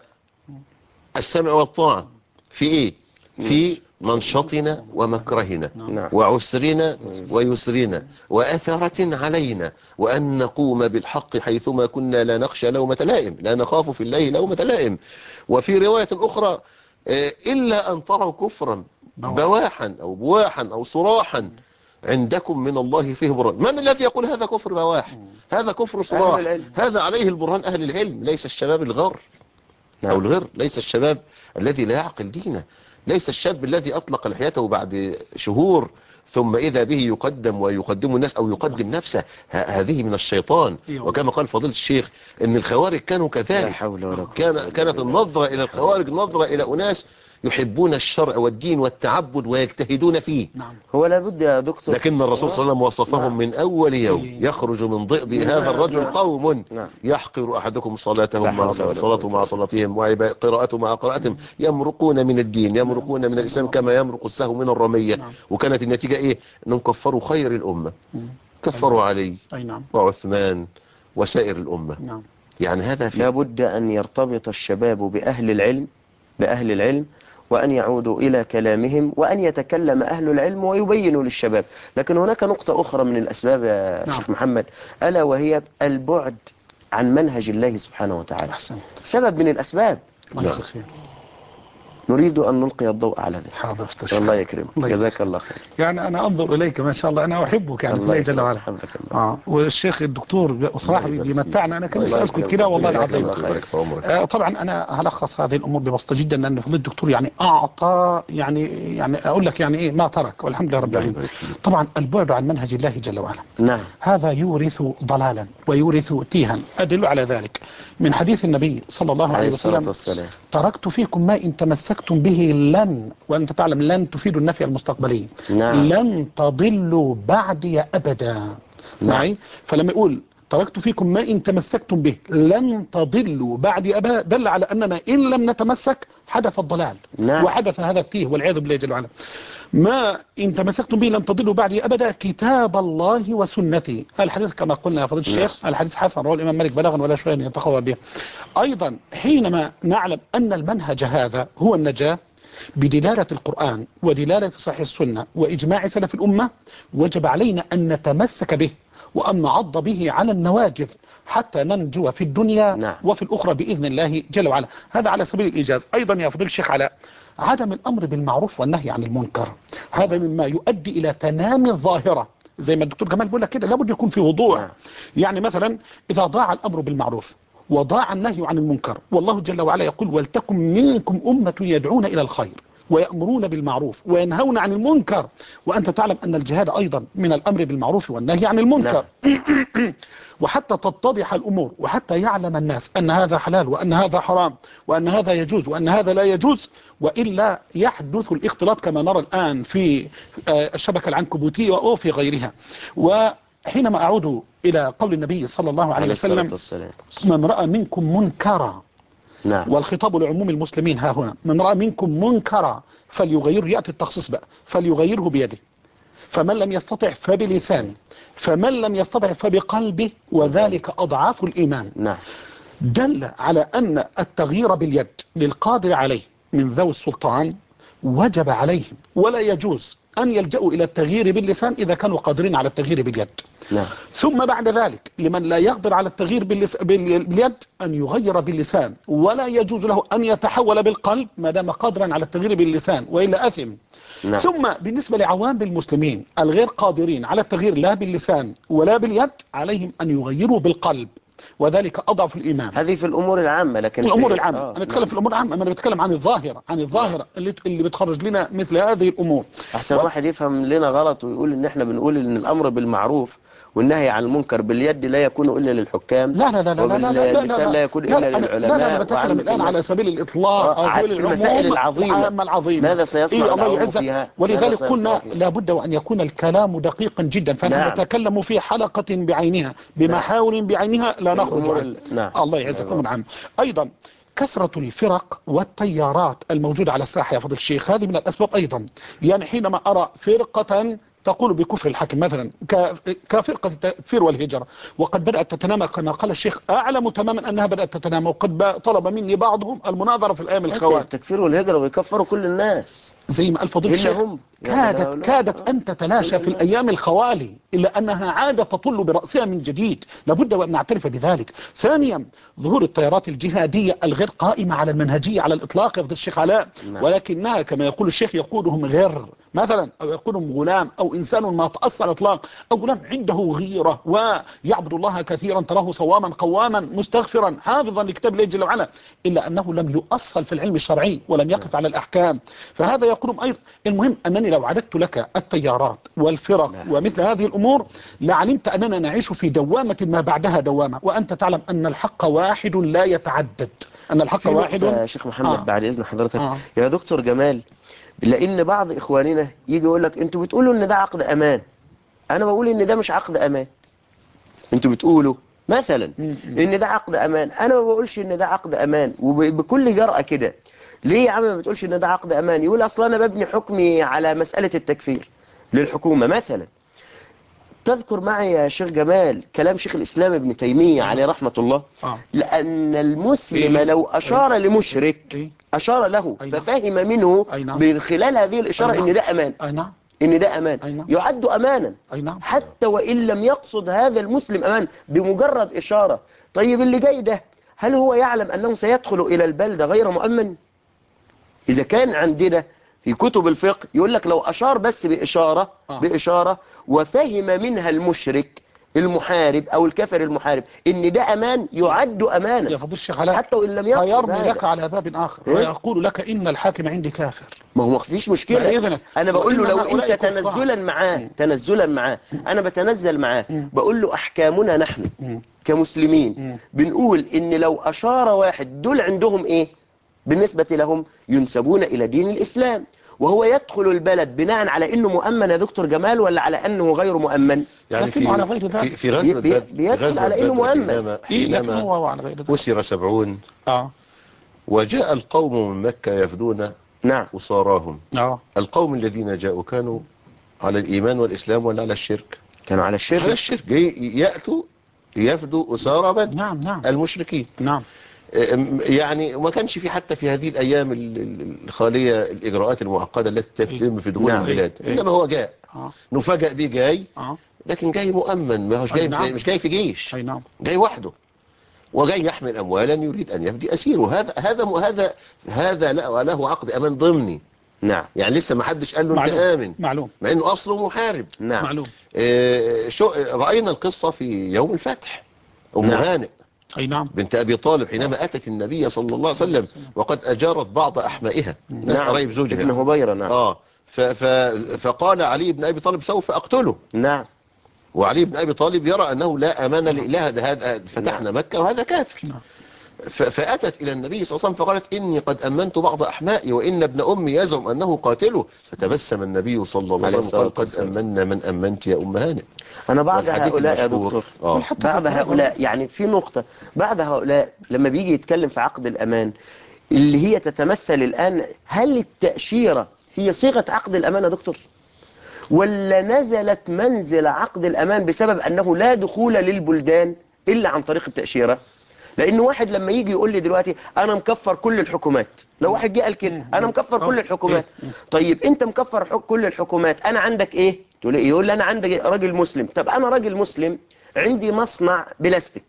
السمع والطاعة في إيه في منشطنا ومكرهنا نعم. نعم. وعسرنا ويسر. ويسرنا وأثرة علينا، وأن نقوم بالحق حيثما كنا لا نخشى لومة لائم، لا نخاف في الله لومة لائم. وفي رواية أخرى آه، إلا أن تروا كفرا بواح. بواحا أو بواحا أو صراحا عندكم من الله فيه برهان. من الذي يقول هذا كفر بواح؟ هذا كفر أهل صراح، العلم. هذا عليه البرهان أهل العلم، ليس الشباب الغر أو نعم. الغر، ليس الشباب الذي لا يعقل دينه، ليس الشاب الذي أطلق لحيته بعد شهور ثم إذا به يقدم ويقدم الناس أو يقدم نفسه. ه- هذه من الشيطان. أيوة. وكما قال فضيلة الشيخ إن الخوارج كانوا لا كذلك، حول ولا قوة كان إلا كانت بالله. النظرة إلى لا حول ولا الخوارج قوة نظرة إلا إلى بالله. أناس يحبون الشرع والدين والتعبد ويجتهدون فيه. نعم. هو لابد يا دكتور. لكن الرسول صلى الله عليه وسلم وصفهم نعم. من أول يوم أي. يخرج من ضئض من هذا باب. الرجل نعم. قوم نعم. يحقر أحدكم لا صلاتهم مع حول ولا صلاته قوة مع إلا بالله. صلاتهم وقراءته مع قراءتهم، يمرقون من الدين يمرقون من الإسلام كما يمرق السهم من الرمية. نعم. وكانت النتيجة إيه؟ أنهم كفروا خير الأمة، كفروا علي أي نعم. وعثمان وسائر الأمة. نعم. يعني هذا في لابد أن يرتبط الشباب بأهل العلم بأهل العلم وأن يعودوا إلى كلامهم وأن يتكلم أهل العلم ويبينوا للشباب. لكن هناك نقطة أخرى من الأسباب يا نعم. شيخ محمد، ألا وهي البعد عن منهج الله سبحانه وتعالى. أحسنت. سبب من الأسباب. الله يجزاك خير. نريد أن نلقي الضوء على ذلك. حاضر استشهد. الله يكرمك. الله يجزاك جزاك خير. الله خير. يعني أنا أنظر إليك ما شاء الله، أنا أحبك يعني في الله الله جل يكرمك. وعلا. حفظك الله. آه والشيخ الدكتور بصراحة الله يبارك فيك. بيمتعنا. أنا كان الله نفسي الله أسكت يكرمك. كده والله جزاك العظيم. الله خير. ويبارك في عمرك. آه طبعا أنا هلخص هذه الأمور ببساطة جدا، لأن فضيلة الدكتور يعني أعطى يعني يعني أقول لك يعني إيه ما ترك، والحمد لله رب الله العالمين. يبارك فيك. طبعا البعد عن منهج الله جل وعلا نعم. هذا يورث ضلالا ويورث تيها. أدل على ذلك من حديث النبي صلى الله عليه عليه الصلاة وسلم: والسلام. تركت فيكم ما إن تمسكتم به لن، وأنت تعلم لن تفيد النفي المستقبلي، نعم. لن تضلوا بعدي أبدا. نعم. معي؟ فلما يقول تركت فيكم ما إن تمسكتم به لن تضلوا بعدي أبدا، دل على أننا إن لم نتمسك حدث الضلال نعم. وحدث هذا التيه والعياذ بالله جل وعلا. ما إن تمسكتم به لن تضلوا بعدي أبدا كتاب الله وسنتي. الحديث كما قلنا يا فضيلة الشيخ الحديث حسن رواه الإمام مالك بلاغا ولا شيء يتقوى به. أيضا حينما نعلم أن المنهج هذا هو النجاة بدلالة القرآن ودلالة صحيح السنة وإجماع سلف الأمة، وجب علينا أن نتمسك به وأن نعض به على النواجذ حتى ننجو في الدنيا نعم. وفي الأخرى بإذن الله جل وعلا. هذا على سبيل الإيجاز. أيضا يا فضيل الشيخ علاء، عدم الأمر بالمعروف والنهي عن المنكر هذا مما يؤدي إلى تنامي الظاهرة، زي ما الدكتور جمال بيقول لك كده، لابد يكون في وضوح. نعم. يعني مثلا إذا ضاع الأمر بالمعروف وضاع النهي عن المنكر، والله جل وعلا يقول ولتكن منكم أمة يدعون إلى الخير ويأمرون بالمعروف وينهون عن المنكر، وأنت تعلم أن الجهاد أيضا من الأمر بالمعروف والنهي عن المنكر. نعم. وحتى تتضح الأمور وحتى يعلم الناس أن هذا حلال وأن هذا حرام وأن هذا يجوز وأن هذا لا يجوز، وإلا يحدث الاختلاط كما نرى الآن في الشبكة العنكبوتية أو في غيرها. وحينما أعود إلى قول النبي صلى الله عليه عليه الصلاة وسلم والسلام. من رأى منكم منكرا، نعم. والخطاب لعموم المسلمين ها هنا، من رأى منكم منكرا فليغيره، يأتي التخصيص بقى، فليغيره بيده، فمن لم يستطع فبلسانه، فمن لم يستطع فبقلبه، وذلك أضعاف الإيمان. نعم. دل على أن التغيير باليد للقادر عليه من ذوي السلطان وجب عليهم، ولا يجوز أن يلجأوا إلى التغيير باللسان إذا كانوا قادرين على التغيير باليد. نعم. ثم بعد ذلك لمن لا يقدر على التغيير باللس... بال- باليد أن يغير باللسان، ولا يجوز له أن يتحول بالقلب ما دام قادرا على التغيير باللسان وإلا أثم. نعم. ثم بالنسبة لعوام المسلمين الغير قادرين على التغيير لا باللسان ولا باليد، عليهم أن يغيروا بالقلب، وذلك أضعف الإيمان. هذه في الأمور العامة، لكن الأمور في... العامة آه. أنا أتكلم نعم. في الأمور العامة، أنا بتكلم عن الظاهرة، عن الظاهرة اللي اللي بتخرج لنا مثل هذه الأمور. أحسن و... واحد يفهم لنا غلط ويقول إن إحنا بنقول إن الأمر بالمعروف والنهي عن المنكر باليد لا يكون إلا للحكام، لا لا لا لا لا لا لا لا وباللسان لا لا يكون لا إلا لا أنا لا لا أنا للعلماء بتكلم وعامة الآن على الناس. سبيل الإطلاق، آه، على سبيل في المسائل العموم العظيمة العامة العظيمة. ماذا سيصنع إيه الله العوام يعزك. فيها؟ ماذا ولذلك سيصنع قلنا فيها؟ لابد وأن يكون الكلام دقيقا جدا، فنحن نعم. نتكلم في حلقة بعينها نعم. بمحاور بعينها لا في نخرج الأمور عنه. ال... نعم. الله نعم. يعزكم. نعم. أيضا كثرة الفرق والتيارات الموجودة على الساحة يا فضل الشيخ هذه من الأسباب أيضا. يعني حينما أرى فرقة تقول بكفر الحاكم مثلا كفرقة التكفير والهجرة، وقد بدأت تتنامى كما قال الشيخ، أعلم تماما أنها بدأت تتنامى، وقد طلب مني بعضهم المناظرة في الأيام الخوان. التكفير والهجرة بيكفروا كل الناس زي ما الفضيل إلا الشيخ هم، يعني لا كادت لا كادت آه. أن تتلاشى في الأيام الخوالي، إلا أنها عادت تطل برأسها من جديد، لابد وأن نعترف بذلك. ثانيا ظهور التيارات الجهادية الغير قائمة على المنهجية على الإطلاق يا فضيل الشيخ علاء، نعم. ولكنها كما يقول الشيخ يقودهم غر مثلا، أو يقودهم غلام أو إنسان ما تأثر إطلاق، أو غلام عنده غيرة ويعبد الله كثيرا تراه صواما قواما مستغفرا حافظا لكتاب الله جل وعلا، إلا أنه لم يؤصل في العلم الشرعي ولم يقف نعم. على الأحكام، فهذا يقولون أيضا. المهم أنني لو عددت لك التيارات والفرق نعم. ومثل هذه الأمور لعلمت أننا نعيش في دوامة ما بعدها دوامة، وأنت تعلم أن الحق واحد لا يتعدد، أن الحق في واحد. نقطة يا شيخ محمد آه. بعد إذن حضرتك آه. يا دكتور جمال، لأن بعض إخواننا يجي يقول لك أنتوا بتقولوا إن ده عقد أمان، أنا بقول إن ده مش عقد أمان. أنتوا بتقولوا مثلا إن ده عقد أمان، أنا ما بقولش إن ده عقد أمان، وبكل جرأة كده. ليه يا عم ما بتقولش إن ده عقد أمان؟ يقول أصلا أنا ببني حكمي على مسألة التكفير للحكومة مثلا. تذكر معي يا شيخ جمال كلام شيخ الإسلام ابن تيمية عليه رحمة الله، آه. لأن المسلم إيه؟ لو أشار إيه؟ لمشرك إيه؟ أشار له أي نعم. ففهم منه أي نعم. من خلال هذه الإشارة أي نعم. إن ده أمان، أي نعم. إن ده أمان أي نعم. يعد أمانا أي نعم. حتى وإن لم يقصد هذا المسلم أمان بمجرد إشارة. طيب اللي جاي ده هل هو يعلم أنه سيدخل إلى البلدة غير مؤمن؟ إذا كان عندنا في كتب الفقه يقول لك لو أشار بس بإشارة آه. بإشارة وفهم منها المشرك المحارب أو الكافر المحارب إن ده أمان يعد أمانا يا فضيل الشيخ علاء حتى وإن لم يقصد هيرمي هذا. لك على باب آخر إيه؟ ويقول لك إن الحاكم عندي كافر. ما هو ما فيش بعد مشكلة، إذنك. أنا بقول له وإن لو هؤلاء أنت كفار. تنزلا معاه مم. تنزلا معاه أنا بتنزل معاه مم. بقول له أحكامنا نحن مم. كمسلمين مم. بنقول إن لو أشار واحد دول عندهم إيه بالنسبة لهم ينسبون إلى دين الإسلام، وهو يدخل البلد بناء على أنه مؤمن يا دكتور جمال ولا على أنه غير مؤمن؟ يعني لكنه على في غير في ذلك. في غزوة بي- بدر في بيدخل غزوة على إنه بدر مؤمن. حينما إيه لكن حينما هو على غير ذلك. أسر سبعون آه. وجاء القوم من مكة يفدون نعم. وصاراهم. اه القوم الذين جاءوا كانوا على الإيمان والإسلام ولا على الشرك؟ كانوا على على الشرك. الشرك. جاي يأتوا يفدوا أسارى بدر نعم نعم المشركين. نعم يعني ما كانش في حتى في هذه الأيام ال- ال- الخالية الإجراءات المعقدة التي تتم في دخول نعم. البلاد، إيه. إنما هو جاء اه نفاجأ بيه جاي، اه لكن جاي مؤمن، ما هوش أي جاي نعم. مش جاي في جيش، اي نعم. جاي وحده، وجاي يحمل أموالا يريد أن يفدي أسيره. هذا هذا هذا هذا له له عقد أمان ضمني، نعم. يعني لسه ما حدش قال له أنت معلوم آمن، معلوم مع إنه أصله محارب. نعم. معلوم. آه، شو رأينا القصة في يوم الفتح. أم نعم. هانئ اي نعم. بنت أبي طالب حينما أتت النبي صلى الله عليه وسلم وقد أجارت بعض أحمائها، ناس نعم. قرايب زوجها. ابن هبيرة. نعم. آه ف ف فقال علي بن أبي طالب سوف أقتله، نعم. وعلي بن أبي طالب يرى أنه لا أمان لإله، هذا فتحنا نعم. مكة وهذا كافر. نعم. ف- فأتت إلى النبي صلى الله عليه وسلم فقالت إني قد أمنت بعض أحمائي وإن ابن أمي يزعم أنه قاتله. فتبسم النبي صلى الله عليه عليه وسلم وقال الصلاة قد والسلام. أمنا من أمنت يا أم هانئ. أنا بعد والحديث هؤلاء يا المشهور. دكتور، آه. بل حتى بعد في هذا هؤلاء يعني في نقطة، بعد هؤلاء لما بيجي يتكلم في عقد الأمان اللي هي تتمثل الآن، هل التأشيرة هي صيغة عقد الأمان يا دكتور؟ ولا نزلت منزل عقد الأمان بسبب أنه لا دخول للبلدان إلا عن طريق التأشيرة؟ لأن واحد لما يجي يقول لي دلوقتي أنا مكفر كل الحكومات، لو واحد جه قال كده أنا مكفر كل الحكومات، طيب أنت مكفر حك كل الحكومات، أنا عندك إيه؟ تقول لي يقول لي أنا عندي راجل مسلم. طب أنا راجل مسلم عندي مصنع بلاستيك،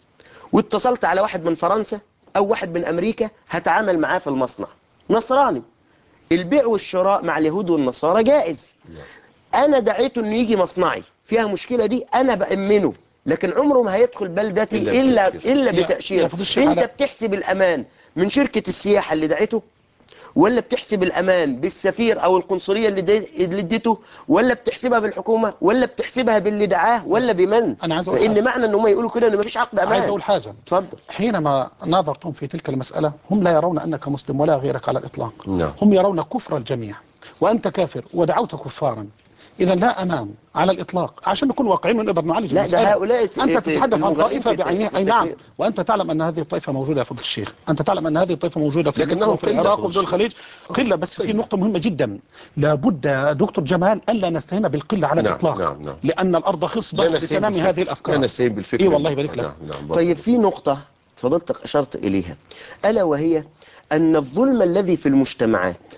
واتصلت على واحد من فرنسا أو واحد من أمريكا هتعامل معاه في المصنع، نصراني، البيع والشراء مع اليهود والنصارى جائز، انا دعيته انه يجي مصنعي، فيها مشكلة دي انا بأمنه، لكن عمره ما هيدخل بلدتي إلا الا بتأشيرة. الا يا يا بتأشيرة. فضيلة الشيخ انت على بتحسب الامان من شركة السياحة اللي دعيته، ولا بتحسب الامان بالسفير او القنصلية اللي دي- اللي اديته، ولا بتحسبها بالحكومة، ولا بتحسبها باللي دعاه، ولا بمن؟ أنا عايز أقول لان حاجة. معنى ان هم يقولوا كده ان مفيش عقد عايز امان. أقول حاجة. اتفضل. حينما ناظرتم في تلك المسألة هم لا يرون أنك مسلم ولا غيرك على الإطلاق. نعم. هم يرون كفر الجميع وأنت كافر ودعوت كفارا، إذا لا أمان على الإطلاق. عشان نكون واقعيين ونقدر نعالج لا، ده المسألة. هؤلاء ت- أنت ت- تتحدث عن المغالين طائفة في الت- بعينها، في أي نعم، التكفير. وأنت تعلم أن هذه الطائفة موجودة يا فضل الشيخ، أنت تعلم أن هذه الطائفة موجودة في مصر لكنهم وفي قلة العراق فضل وفي دول الشيخ. الخليج آه. قلة. بس في قلة. نقطة مهمة جدا، لابد يا دكتور جمال ألا نستهين بالقلة على نعم الإطلاق، نعم نعم. لأن الأرض لا خصبة نستهين لتنامي بالفكر، هذه لا الأفكار. نستهين بالفكر. إيه والله يبارك لك. نعم نعم. بارك طيب الله في فيك. نقطة فضلتك أشرت إليها، ألا وهي أن الظلم الذي في المجتمعات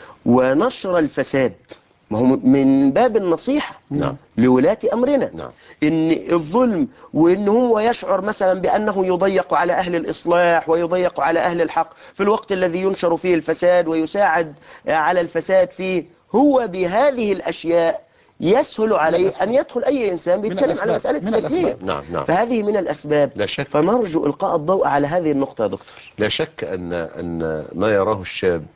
ونشر الفساد، ما هو من باب النصيحة نعم. لولاة أمرنا، نعم. إن الظلم وإن هو يشعر مثلا بأنه يضيق على أهل الإصلاح ويضيق على أهل الحق في الوقت الذي ينشر فيه الفساد ويساعد على الفساد فيه، هو بهذه الأشياء يسهل عليه أن الأسباب. يدخل أي إنسان من بيتكلم على الأسباب. مسألة من التكفير. الأسباب. نعم نعم. فهذه من الأسباب. لا شك. فنرجو إلقاء الضوء على هذه النقطة يا دكتور. لا شك أن أن ما يراه الشاب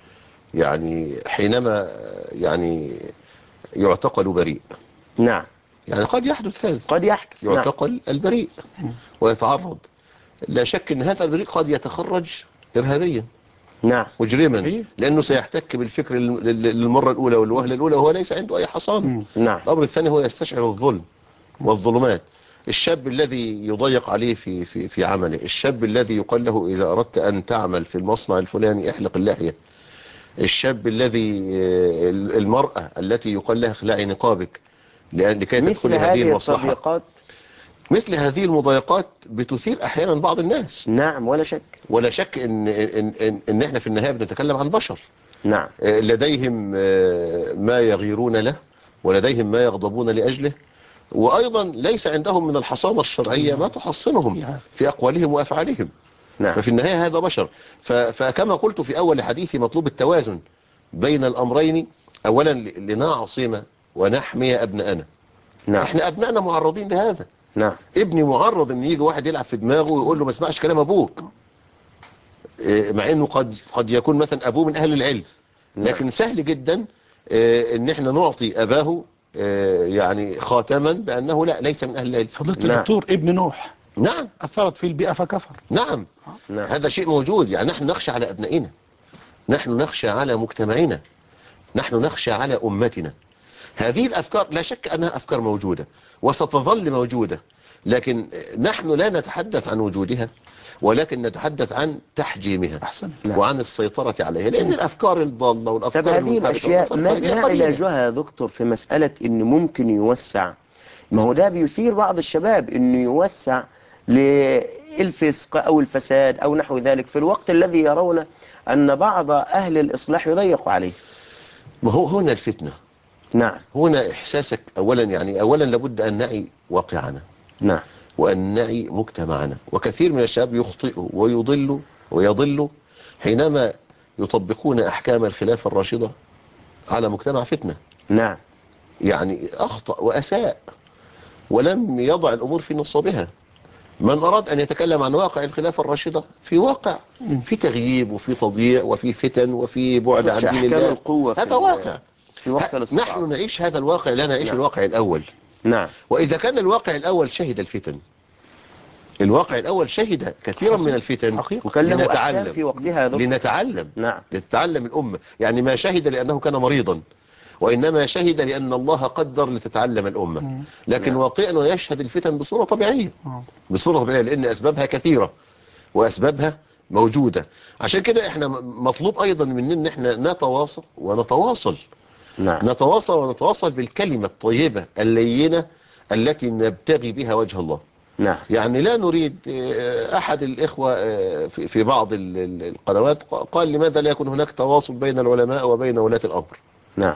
يعني حينما يعني يعتقل بريء، نعم. يعني قد يحدث هذا، قد يحدث. نعم. يعتقل البريء ويتعرض، لا شك أن هذا البريء قد يتخرج إرهابيا نعم. مجرما، إيه. لأنه سيحتك بالفكر لل- لل- للمرة الأولى والوهلة الأولى وهو ليس عنده أي حصانة. نعم. الأمر الثاني هو يستشعر الظلم والظلمات. الشاب الذي يضيق عليه في في في عمله، الشاب الذي يقال له إذا أردت أن تعمل في المصنع الفلاني احلق اللحية، الشاب الذي آه، المرأة التي يقال لها اخلعي نقابك لأن لكي مثل تدخلي هذه هذه المصلحة. التضييقات. مثل هذه المضايقات بتثير أحيانا بعض الناس، نعم، ولا شك. ولا شك إن, إن, إن, إن إحنا في النهاية بنتكلم عن بشر نعم. آه، لديهم آه، ما يغيرون له ولديهم ما يغضبون لأجله، وأيضا ليس عندهم من الحصانة الشرعية ما تحصنهم في أقوالهم وأفعالهم. نعم. ففي النهاية هذا بشر. ف- فكما قلت في أول حديثي مطلوب التوازن بين الأمرين. أولا ل- لنعصم ونحمي أبناءنا. نعم. احنا أبنائنا معرضين لهذا. نعم. ابني معرض ان يجي واحد يلعب في دماغه ويقول له ما اسمعش كلام ابوك، إيه، مع انه قد قد يكون مثلا ابوه من اهل العلم، نعم. لكن سهل جدا إيه، ان احنا نعطي اباه إيه، يعني خاتما بانه لا ليس من اهل العلم. فضلت نعم. الدكتور ابن نوح نعم أثرت في البيئة فكفر. نعم. نعم. هذا شيء موجود. يعني نحن نخشى على ابنائنا، نحن نخشى على مجتمعنا، نحن نخشى على امتنا. هذه الافكار لا شك انها افكار موجودة وستظل موجودة، لكن نحن لا نتحدث عن وجودها ولكن نتحدث عن تحجيمها أحسن. وعن السيطرة عليها، لأن الأفكار الضالة طب والأفكار هذه المنحرفة الأشياء والأفكار ما, الخارجية ما قليلة. علاجها يا دكتور في مسألة إن ممكن يوسع؟ ما هو ده بيثير بعض الشباب إنه يوسع للفسق أو الفساد أو نحو ذلك في الوقت الذي يرون أن بعض أهل الإصلاح يضيق عليه. ما هو هنا الفتنة، نعم هنا إحساسك أولا، يعني أولا لابد أن نعي واقعنا نعم وأن نعي مجتمعنا. وكثير من الشباب يخطئوا ويضلوا ويضلوا حينما يطبقون أحكام الخلافة الراشدة على مجتمع فتنة. نعم يعني أخطأ وأساء ولم يضع الأمور في نصابها. من أراد أن يتكلم عن واقع الخلافة الراشدة، في واقع في تغييب وفي تضييع وفي فتن وفي بعد عن دين أحكام الله، القوة في هذا واقع. في وقت الاستضعاف. نحن نعيش هذا الواقع، لا نعيش نعم. الواقع الأول. نعم وإذا كان الواقع الأول شهد الفتن، الواقع الأول شهد كثيرا من الفتن، حقيقة. وكان له أحكام لنتعلم في وقتها يا دكتور. لنتعلم نعم لتتعلم الأمة. يعني ما شهد لأنه كان مريضا، وإنما شهد لأن الله قدر لتتعلم الأمة. لكن نعم. واقعا يشهد الفتن بصورة طبيعية، آه. بصورة طبيعية، لأن أسبابها كثيرة وأسبابها موجودة. عشان كده احنا مطلوب أيضا مننا ان احنا نتواصل ونتواصل نعم نتواصل ونتواصل بالكلمة الطيبة اللينة التي نبتغي بها وجه الله. نعم يعني لا نريد، أحد الإخوة في بعض القنوات قال لماذا لا يكون هناك تواصل بين العلماء وبين ولاة الأمر؟ نعم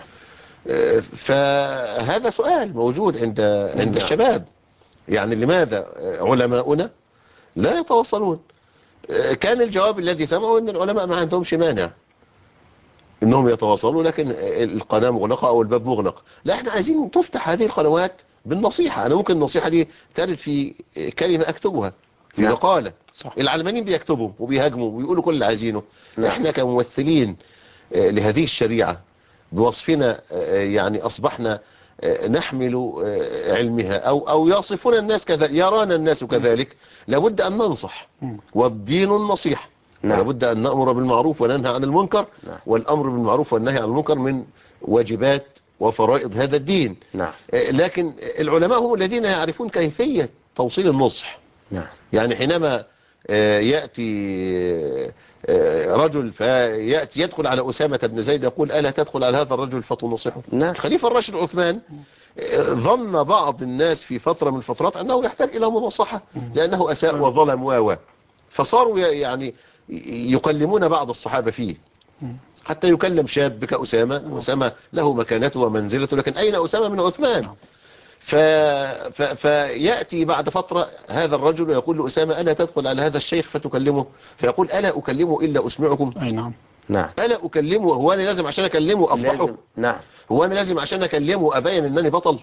فهذا سؤال موجود عند عند نعم. الشباب. يعني لماذا علماؤنا لا يتواصلون؟ كان الجواب الذي سمعوا ان العلماء ما عندهمش مانع انهم يتواصلوا، لكن القناة مغلقة او الباب مغلق. لا، احنا عايزين تفتح هذه القنوات بالنصيحة. انا ممكن النصيحة دي ترد في كلمة اكتبها في نعم. مقالة. صح. العلمانيين بيكتبوا وبيهاجموا ويقولوا كل اللي عايزينه. نعم. احنا كممثلين لهذه الشريعة بوصفنا، يعني اصبحنا نحمل علمها او او يصفون الناس كذا، يرانا الناس كذلك. لابد ان ننصح، والدين النصيحة. نعم. ولابد أن نأمر بالمعروف وننهى عن المنكر. نعم. والأمر بالمعروف والنهي عن المنكر من واجبات وفرائض هذا الدين. نعم. لكن العلماء هم الذين يعرفون كيفية توصيل النصح. نعم. يعني حينما يأتي رجل فيأتي يدخل على أسامة بن زيد يقول ألا تدخل على هذا الرجل فتنصحه؟ نعم. الخليفة الراشد عثمان ظن بعض الناس في فترة من الفترات أنه يحتاج إلى مناصحة لأنه أساء وظلم و فصاروا يعني يكلمون بعض الصحابة فيه، حتى يكلم شاب كأسامة. أسامة له مكانته ومنزلته، لكن أين أسامة من عثمان؟ ف... ف... فيأتي بعد فترة هذا الرجل ويقول لأسامة ألا تدخل على هذا الشيخ فتكلمه؟ فيقول ألا أكلمه إلا أسمعكم؟ أي نعم. نعم. ألا أكلمه؟ هو أنا لازم عشان أكلمه أفضحه؟ لازم. نعم. هو أنا لازم عشان أكلمه أبين أنني بطل؟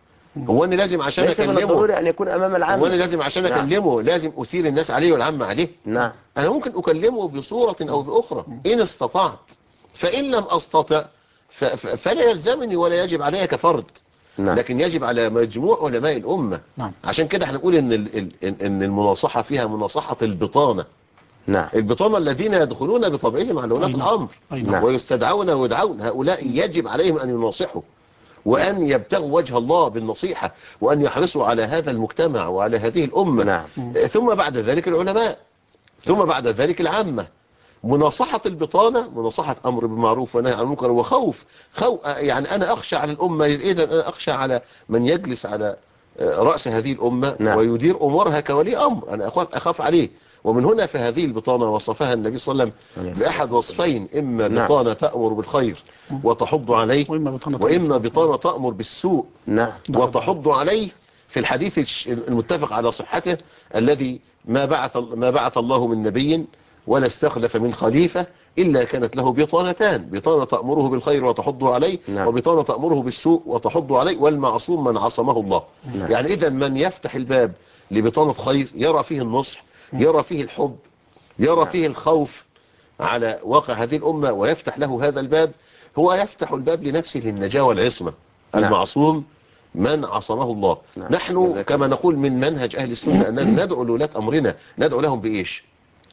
هو أنا لازم عشان ليس من أكلمه الضروري أن يكون أمام العامة. هو أنا لازم عشان نعم. أكلمه لازم أثير الناس عليه والعامة عليه؟ نعم. أنا ممكن أكلمه بصورة أو بأخرى إن استطعت، فإن لم أستطع ف... ف... فلا يلزمني ولا يجب علي كفرد. نعم. لكن يجب على مجموع علماء الأمة. نعم. عشان كده احنا نقول إن ال... ال- إن المناصحة فيها مناصحة البطانة. نعم. البطانة الذين يدخلون بطبعهم على ولاة أي نعم. الأمر أي نعم. نعم. ويستدعون ويدعون، هؤلاء يجب عليهم أن يناصحوا وأن يبتغوا وجه الله بالنصيحة وأن يحرصوا على هذا المجتمع وعلى هذه الأمة. نعم. ثم بعد ذلك العلماء، ثم بعد ذلك العامة. مناصحة البطانة مناصحة أمر بالمعروف ونهي عن المنكر وخوف خو يعني أنا أخشى على الأمة. إذا أنا أخشى على من يجلس على رأس هذه الأمة نعم. ويدير أمورها كولي أمر، أنا أخاف, أخاف عليه. ومن هنا فهذه البطانة وصفها النبي صلى الله عليه عليه وسلم الصلاة بأحد والسلام. وصفين: إما نعم. بطانة تأمر بالخير وتحض عليه، وإما بطانة وإما تأمر. بطانة تأمر بالسوء نعم. وتحض عليه. في الحديث الش- المتفق على صحته الذي ما بعث ما بعث الله من نبي ولا استخلف من خليفة إلا كانت له بطانتان: بطانة تأمره بالخير وتحض عليه، نعم. وبطانة تأمره بالسوء وتحض عليه، والمعصوم من عصمه الله. نعم. يعني إذا من يفتح الباب لبطانة خير يرى فيه النصح، يرى فيه الحب، يرى نعم. فيه الخوف على واقع هذه الأمة ويفتح له هذا الباب، هو يفتح الباب لنفسه للنجاة والعصمة. نعم. المعصوم من عصمه الله. نعم. نحن جزاك كما الله. نقول من منهج أهل السنة أننا ندعو لولاة أمرنا. ندعو لهم بإيش؟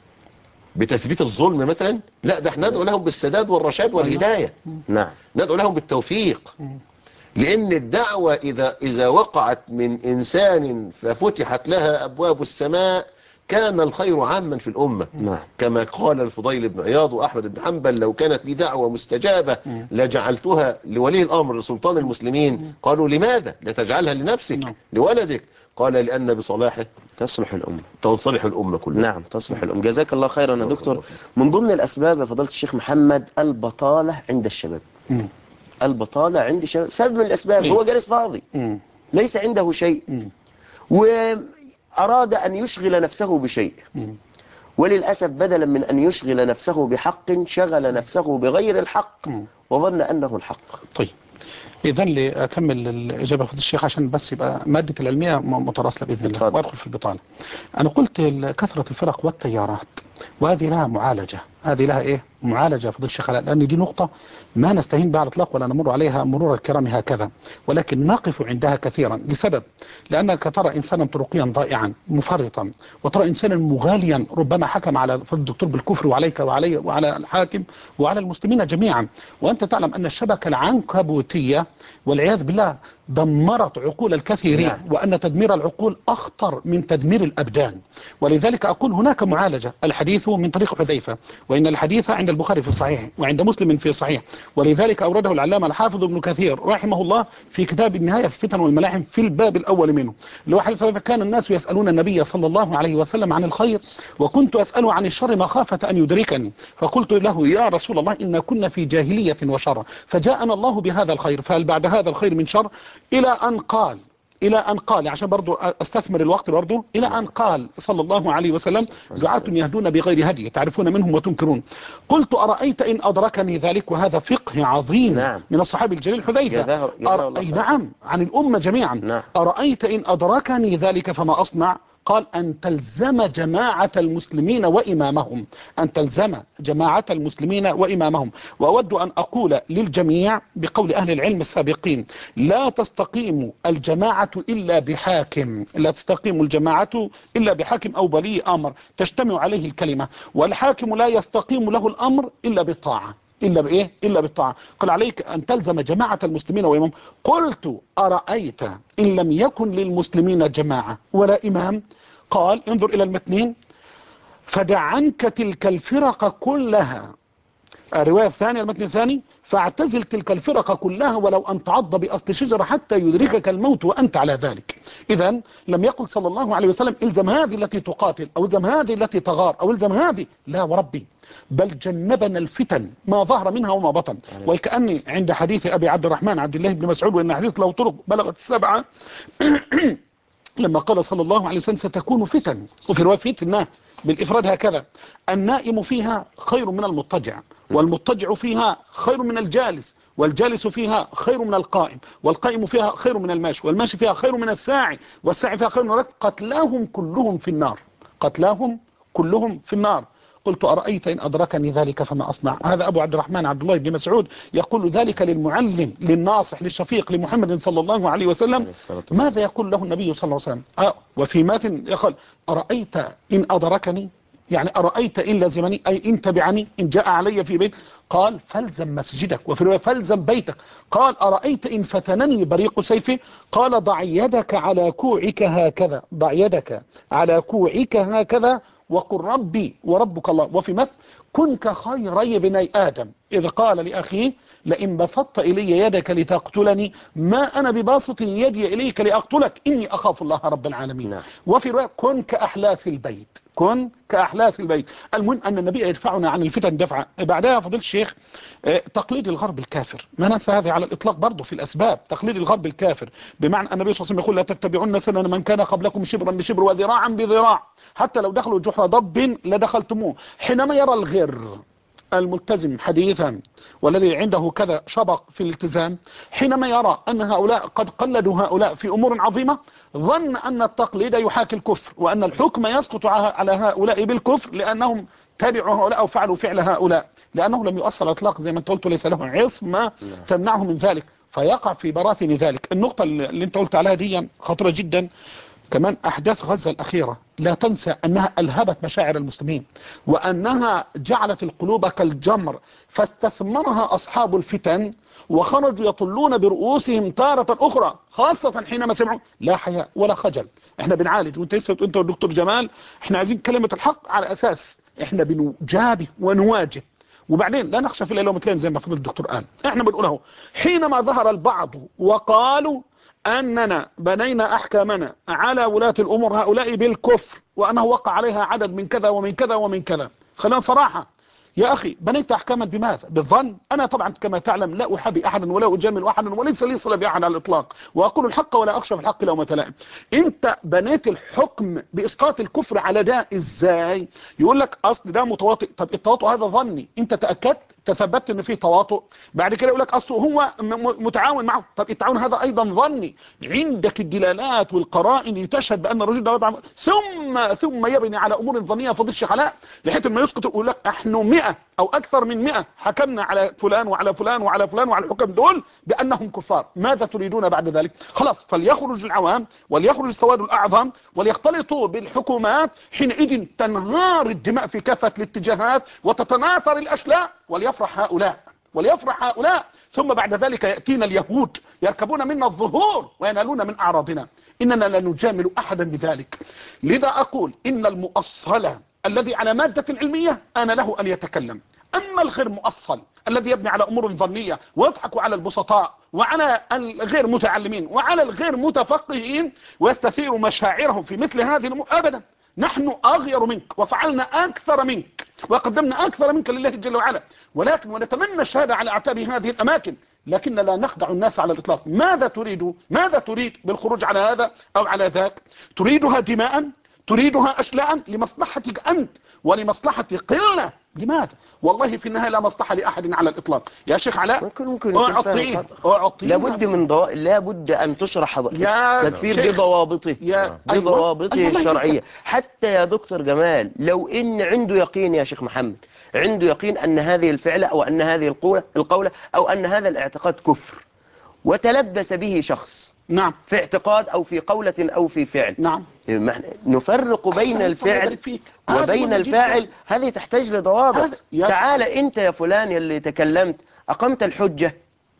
بتثبيت الظلم مثلا؟ لا، ده احنا ندعو لهم بالسداد والرشاد والهداية. نعم. ندعو لهم بالتوفيق. لأن الدعوة إذا إذا وقعت من إنسان ففتحت لها أبواب السماء كان الخير عاما في الأمة. نعم. كما قال الفضيل بن عياض وأحمد بن حنبل: لو كانت لي دعوة مستجابة لجعلتها لولي الأمر لسلطان المسلمين. قالوا: لماذا لا تجعلها لنفسك لولدك؟ قال: لأن بصلاحه تصلح الأمة، تصلح الأمة كلها. نعم تصلح الأمة. جزاك الله خيرا يا دكتور. من ضمن الأسباب يا فضيلة الشيخ محمد البطالة عند الشباب. مم. البطالة عند الشباب سبب من الأسباب. إيه؟ هو جالس فاضي، مم. ليس عنده شيء، وأراد أن يشغل نفسه بشيء، مم. وللأسف بدلا من أن يشغل نفسه بحق شغل نفسه بغير الحق مم. وظن أنه الحق. طيب، إذا لأكمل الإجابة في الشيخ عشان بس يبقى مادة العلمية متواصلة بإذن الله، اتفضل. وأدخل في البطالة. أنا قلت كثرة الفرق والتيارات، وهذه لها معالجة، هذه لها إيه؟ معالجة فضل الشيخ علاء، لأن دي نقطة ما نستهين بها على الإطلاق ولا نمر عليها مرور الكرام هكذا، ولكن نقف عندها كثيرا لسبب، لأنك ترى إنسانا طرقيا ضائعا مفرطا، وترى إنسانا مغاليا ربما حكم على الدكتور بالكفر وعليك وعلي وعلى الحاكم وعلى المسلمين جميعا، وأنت تعلم أن الشبكة العنكبوتية والعياذ بالله دمرت عقول الكثيرين. نعم. وأن تدمير العقول أخطر من تدمير الأبدان، ولذلك أقول هناك معالجة. الحديث من طريق حذيفة، وإن الحديث عند البخاري في صحيح وعند مسلم في صحيح، ولذلك أورده العلامة الحافظ ابن كثير رحمه الله في كتاب النهاية في الفتن والملاحم في الباب الأول منه، اللي هو حديث كان الناس يسألون النبي صلى الله عليه وسلم عن الخير وكنت أسأله عن الشر مخافة أن يدركني، فقلت له: يا رسول الله إن كنا في جاهلية وشر، فجاءنا الله بهذا الخير، فهل بعد هذا الخير من شر؟ إلى أن قال إلى أن قال عشان برضو أستثمر الوقت برضو إلى أن قال صلى الله عليه وسلم: دعاة يهدون بغير هدي تعرفون منهم وتنكرون. قلت: أرأيت إن أدركني ذلك؟ وهذا فقه عظيم. نعم. من الصحابي الجليل حذيفة. جزاه الله خير. نعم، عن الأمة جميعا. نعم. أرأيت إن أدركني ذلك فما أصنع؟ قال: أن تلزم جماعة المسلمين وإمامهم، أن تلزم جماعة المسلمين وإمامهم. وأود أن أقول للجميع بقول أهل العلم السابقين: لا تستقيم الجماعة إلا بحاكم، لا تستقيم الجماعة إلا بحاكم أو ولي أمر تجتمع عليه الكلمة، والحاكم لا يستقيم له الأمر إلا بالطاعة، إلا بإيه؟ إلا بالطاعة. قال: عليك أن تلزم جماعة المسلمين وإمام. قلت: أرأيت إن لم يكن للمسلمين جماعة ولا إمام؟ قال: انظر إلى المتنين: فدع عنك تلك الفرق كلها. الرواية الثانية المتن الثاني: فاعتزل تلك الفرق كلها ولو أن تعض بأصل شجرة حتى يدركك الموت وأنت على ذلك. إذن لم يقل صلى الله عليه وسلم: الزم هذه التي تقاتل، أو الزم هذه التي تغار، أو الزم هذه، لا وربي، بل جنبنا الفتن ما ظهر منها وما بطن. وكأني عند حديث أبي عبد الرحمن عبد الله بن مسعود، وإن حديث له طرق بلغت السبعة لما قال صلى الله عليه وسلم: ستكون فتن، وفي رواية فتنة بالإفراد هكذا: النائم فيها خير من المضطجع، والمضطجع فيها خير من الجالس، والجالس فيها خير من القائم، والقائم فيها خير من الماشي، والماشي فيها خير من الساعي، والساعي فيها خير من الركب، قتلاهم كلهم في النار، قتلاهم كلهم في النار. قلت: أرأيت إن أدركني ذلك فما أصنع؟ هذا أبو عبد الرحمن عبد الله بن مسعود يقول ذلك للمعلم للناصح للشفيق لمحمد صلى الله عليه وسلم. ماذا يقول له النبي صلى الله عليه وسلم؟ آه وفي ماتن يقول: أرأيت إن أدركني، يعني أرأيت إن لزمني، أي إن تبعني، إن جاء علي في بيت. قال: فالزم مسجدك، وفي رواية: فالزم بيتك. قال: أرأيت إن فتنني بريق سيفي؟ قال: ضع يدك على كوعك هكذا، ضع يدك على كوعك هكذا وقل ربي وربك الله. وفي متن: كن كخيري بني آدم إذ قال لأخيه: لئن بسطت إلي يدك لتقتلني ما أنا بباسط يدي إليك لأقتلك إني أخاف الله رب العالمين. نعم. وفي رواية: كن كأحلاس البيت، كن كأحلاس البيت. المهم أن النبي يدفعنا عن الفتن دفعا. بعدها فضيل الشيخ اه تقليد الغرب الكافر، ما ننسى هذه على الإطلاق برضه في الأسباب. تقليد الغرب الكافر بمعنى أن النبي صلى الله عليه وسلم يقول: لا تتبعون سنن من كان قبلكم شبرا بشبر وذراعا بذراع، حتى لو دخلوا جحر ضب لدخلتموه. حينما يرى الغر الملتزم حديثا والذي عنده كذا شبق في الالتزام، حينما يرى أن هؤلاء قد قلدوا هؤلاء في أمور عظيمة، ظن أن التقليد يحاكي الكفر، وأن الحكم يسقط على هؤلاء بالكفر لأنهم تبعوا هؤلاء أو فعلوا فعل هؤلاء، لأنه لم يؤثر على الإطلاق زي ما أنت قلت، ليس له عصمة تمنعه من ذلك، فيقع في براثن ذلك. النقطة اللي أنت قلت عليها دي خطرة جدا. كمان أحداث غزة الأخيرة لا تنسى أنها ألهبت مشاعر المسلمين، وأنها جعلت القلوب كالجمر، فاستثمرها أصحاب الفتن وخرجوا يطلون برؤوسهم تارة أخرى، خاصة حينما سمعوا لا حياء ولا خجل. احنا بنعالج، وانت لسه انت والدكتور جمال احنا عايزين كلمة الحق على أساس احنا بنجابه ونواجه، وبعدين لا نخشى في الليل ومثلين زي ما فضل الدكتور قال. احنا بنقوله حينما ظهر البعض وقالوا أننا بنينا أحكامنا على ولاة الأمور هؤلاء بالكفر، وأنه وقع عليها عدد من كذا ومن كذا ومن كذا. خلينا صراحة يا أخي، بنيت أحكاما بماذا؟ بالظن؟ أنا طبعا كما تعلم لا أحابي أحدا ولا أجامل أحدا وليس لي صلة بأحد على الإطلاق، وأقول الحق ولا أخشى في الحق لومة لائم. أنت بنيت الحكم بإسقاط الكفر على ده إزاي؟ يقول لك أصل ده متواطئ. طب التواطؤ هذا ظني، أنت تأكدت تثبت ان فيه تواطؤ، بعد كده يقول لك اصله هو متعاون معه. طب التعاون هذا ايضا ظني، عندك الدلالات والقرائن اللي تشهد بان الرجل ده وضع، ثم ثم يبني على امور ظنيه فضل الشيخ علاء لحيث ما يسقط يقول لك احنا مئة او اكثر من مئة حكمنا على فلان وعلى فلان وعلى فلان وعلى الحكم دول بانهم كفار. ماذا تريدون بعد ذلك؟ خلاص، فليخرج العوام وليخرج السواد الاعظم وليختلطوا بالحكومات، حينئذ تنهار الدماء في كافه الاتجاهات وتتناثر الاشلاء، وليفرح هؤلاء وليفرح هؤلاء ثم بعد ذلك يأتينا اليهود يركبون منا الظهور وينالون من أعراضنا. إننا لا نجامل أحدا بذلك. لذا أقول إن المؤصل الذي على مادة علمية أنا له أن يتكلم، أما الغير مؤصل الذي يبني على أمور ظنية ويضحك على البسطاء وعلى الغير متعلمين وعلى الغير متفقهين ويستثير مشاعرهم في مثل هذه الأمور، أبدا. نحن أغير منك وفعلنا أكثر منك وقدمنا أكثر منك لله جل وعلا، ولكن ونتمنى الشهادة على أعتاب هذه الأماكن، لكن لا نخدع الناس على الإطلاق. ماذا تريد؟ ماذا تريد بالخروج على هذا أو على ذاك؟ تريدها دماء؟ تريدها أشلاء لمصلحتك أنت ولمصلحة قلة؟ لماذا؟ والله في النهاية لا مصلحة لأحد على الإطلاق. يا شيخ علاء ممكن ممكن يكون أعطيه فاهم. أعطيه لابد من ضو... لابد أن تشرح يا التكفير شيخ بضوابطه يا بضوابطه أيوة. الشرعية. حتى يا دكتور جمال لو إن عنده يقين يا شيخ محمد، عنده يقين أن هذه الفعلة أو أن هذه القولة القولة أو أن هذا الاعتقاد كفر، وتلبس به شخص نعم في اعتقاد أو في قولة أو في فعل، نعم نفرق بين الفعل وبين الفاعل. هذه تحتاج لضوابط. تعال أنت يا فلان يلي تكلمت أقمت الحجة،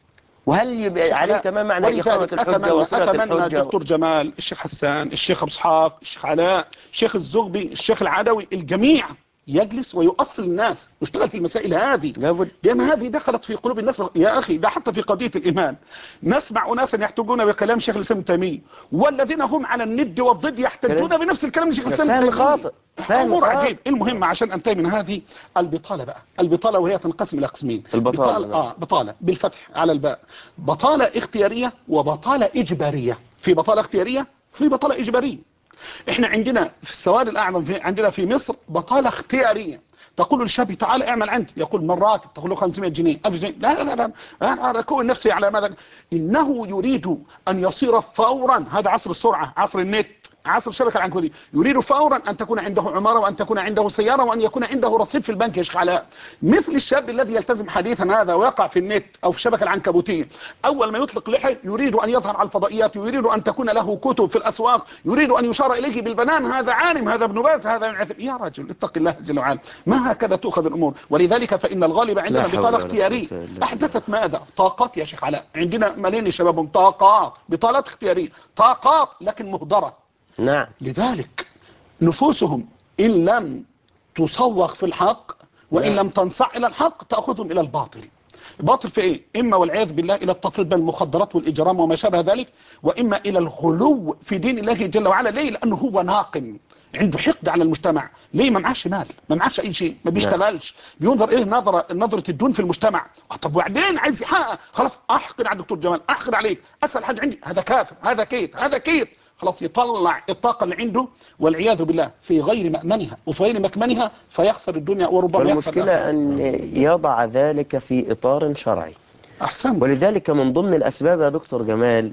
وهل يبقى علمت ما معنى إقامة الحجة وصلة الحجة؟ أتمنى الدكتور جمال، الشيخ حسان، الشيخ أبو إسحاق، الشيخ علاء، الشيخ الزغبي، الشيخ العدوي، الجميع يجلس ويؤصل الناس ويشتغل في المسائل هذه، لابد. لأن هذه دخلت في قلوب الناس. يا أخي ده حتى في قضية الإيمان نسمع أناسا يحتجون بكلام شيخ الإسلام ابن تيمية، والذين هم على الند والضد يحتجون بنفس الكلام لشيخ الإسلام ابن تيمية. خاطئ، أمور عجيب. المهم عشان أنتهي من هذه البطالة بقى، البطالة وهي تنقسم إلى قسمين. البطالة بطالة آه بطالة بالفتح على الباء، بطالة اختيارية وبطالة إجبارية. في بطالة اختيارية في بطالة إجبارية. احنا عندنا في السواد الأعظم في عندنا في مصر بطالة اختيارية، تقول للشاب تعال اعمل عندي، يقول من راتب؟ تقول له خمسمائة جنيه ألف جنيه. لا لا لا انا اكون نفسي على ماذا؟ انه يريد ان يصير فورا، هذا عصر السرعه، عصر النت، عصر الشبكه العنكبوتيه، يريد فورا ان تكون عنده عماره وان تكون عنده سياره وان يكون عنده رصيد في البنك. يا شيخ علاء مثل الشاب الذي يلتزم حديثا هذا ويقع في النت او في الشبكه العنكبوتيه، اول ما يطلق لحيه يريد ان يظهر على الفضائيات، يريد ان تكون له كتب في الاسواق، يريد ان يشار اليه بالبنان، هذا عالم، هذا ابن باز، هذا يا رجل اتق الله جل وعلا. ما هكذا تؤخذ الامور. ولذلك فان الغالب عندنا بطاله اختياريه احدثت ماذا؟ طاقات يا شيخ علاء. عندنا ملايين شبابهم طاقات، بطالات اختياريه، طاقات لكن مهدره. نعم. لذلك نفوسهم إن لم تصوغ في الحق وإن لم تنصع إلى الحق تأخذهم إلى الباطل. الباطل في إيه؟ إما والعياذ بالله إلى التفريط بين المخدرات والإجرام وما شابه ذلك، وإما إلى الغلو في دين الله جل وعلا. ليه؟ لأنه هو ناقم، عنده حقد على المجتمع. ليه؟ ما معاش مال، ما معاش اي شيء، ما بيشتغلش، بينظر ايه نظره نظره الدون في المجتمع. طب وبعدين عايز يحقق، خلاص احقد على الدكتور جمال، احقد عليك، اسهل حاجه عندي هذا كافر، هذا كيت، هذا كيت، خلاص يطلع الطاقه اللي عنده والعياذ بالله في غير مأمنها وفي غير مكمنها فيخسر الدنيا وربما يخسر الآخرة. والمشكلة أن يضع ذلك في إطار شرعي. أحسن. ولذلك من ضمن الأسباب يا دكتور جمال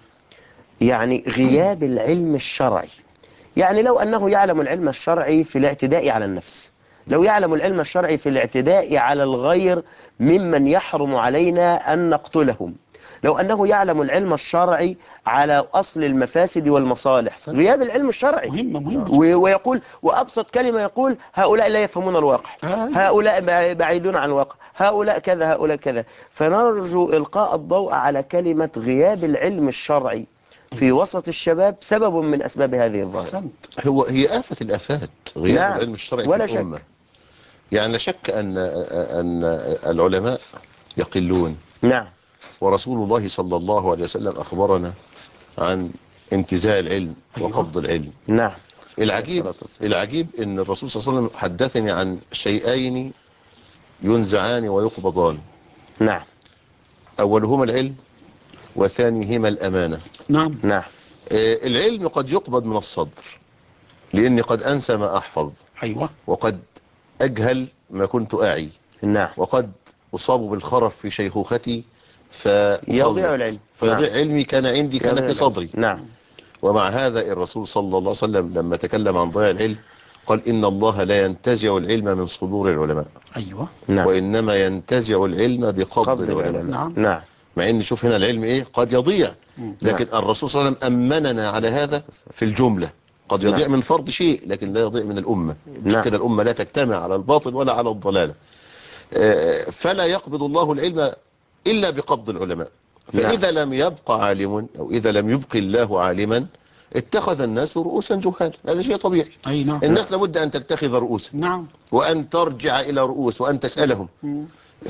يعني غياب العلم الشرعي. يعني لو أنه يعلم العلم الشرعي في الاعتداء على النفس، لو يعلم العلم الشرعي في الاعتداء على الغير ممن يحرم علينا أن نقتلهم، لو أنه يعلم العلم الشرعي على أصل المفاسد والمصالح. صحيح. غياب العلم الشرعي مهمة مهمة و- ويقول، وأبسط كلمة يقول: هؤلاء لا يفهمون الواقع، آه. هؤلاء بع- بعيدون عن الواقع، هؤلاء كذا، هؤلاء كذا. فنرجو إلقاء الضوء على كلمة غياب العلم الشرعي في وسط الشباب سبب من أسباب هذه الظاهرة. أحسنت. هو هي آفة الآفات غياب نعم، العلم الشرعي في ولا الأمة. شك. يعني لا شك أن أن العلماء يقلون، نعم، ورسول الله صلى الله عليه وسلم أخبرنا عن انتزاع العلم أيوة. وقبض العلم. نعم. العجيب الصلاة والسلام. العجيب ان الرسول صلى الله عليه وسلم حدثني عن شيئين ينزعان ويقبضان: نعم. اولهما العلم، وثانيهما الامانه. نعم. نعم. آه، العلم قد يقبض من الصدر، لاني قد انسى ما احفظ، أيوة. وقد اجهل ما كنت اعي، نعم. وقد اصاب بالخرف في شيخوختي يضيع فاخلط العلم. فيضيع نعم. علمي كان عندي كان يضيع في العلم. صدري. نعم. ومع هذا الرسول صلى الله عليه وسلم لما تكلم عن ضياع العلم قال: إن الله لا ينتزع العلم من صدور العلماء، أيوة. نعم. وإنما ينتزع العلم بقبض قبض العلماء. العلماء. نعم. نعم. مع ان شوف هنا العلم ايه قد يضيع، لكن نعم. الرسول صلى الله عليه وسلم أمننا على هذا في الجملة. قد يضيع نعم. من فرد شيء لكن لا يضيع من الأمة. مش نعم. كده الأمة لا تجتمع على الباطل ولا على الضلالة. آه، فلا يقبض الله العلم إلا بقبض العلماء. فإذا لم يبقى عالم، أو إذا لم يبقي الله عالما، اتخذ الناس رؤوسا جهال. هذا شيء طبيعي. أي نعم. الناس لابد أن تتخذ رؤوسا، نعم. وأن ترجع إلى رؤوس، وأن تسألهم. مم.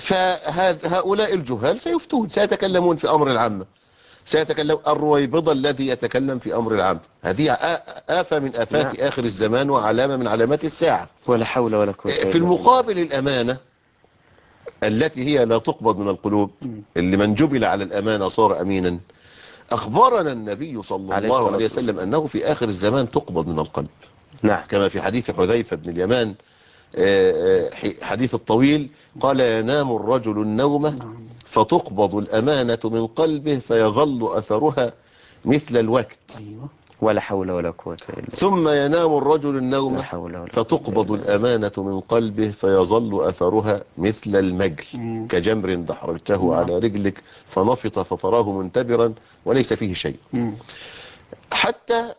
فهؤلاء الجهال سيفتون، سيتكلمون في أمر العامة، سيتكلم الرويبضة الذي يتكلم في أمر العامة. هذه آ- آفة من آفات نعم. آخر الزمان، وعلامة من علامات الساعة. ولا حول ولا قوة إلا في بالله. المقابل الأمانة التي هي لا تقبض من القلوب، اللي من جبل على الأمانة صار أمينا. أخبرنا النبي صلى عليه الله الصلاة عليه وسلم والسلام. أنه في آخر الزمان تقبض من القلب، نعم. كما في حديث حذيفة بن اليمان آه، آه، حديث الطويل، قال: ينام الرجل النوم فتقبض الأمانة من قلبه فيظل أثرها مثل الوقت، أيوة. ولا حول ولا قوة إلا بالله. ثم ينام الرجل لا النوم حول ولا قوة فتقبض إلا بالله. الأمانة من قلبه فيظل أثرها مثل المجل، مم. كجمر دحرجته نعم. على رجلك فنفط فتراه منتبرا وليس فيه شيء. مم. حتى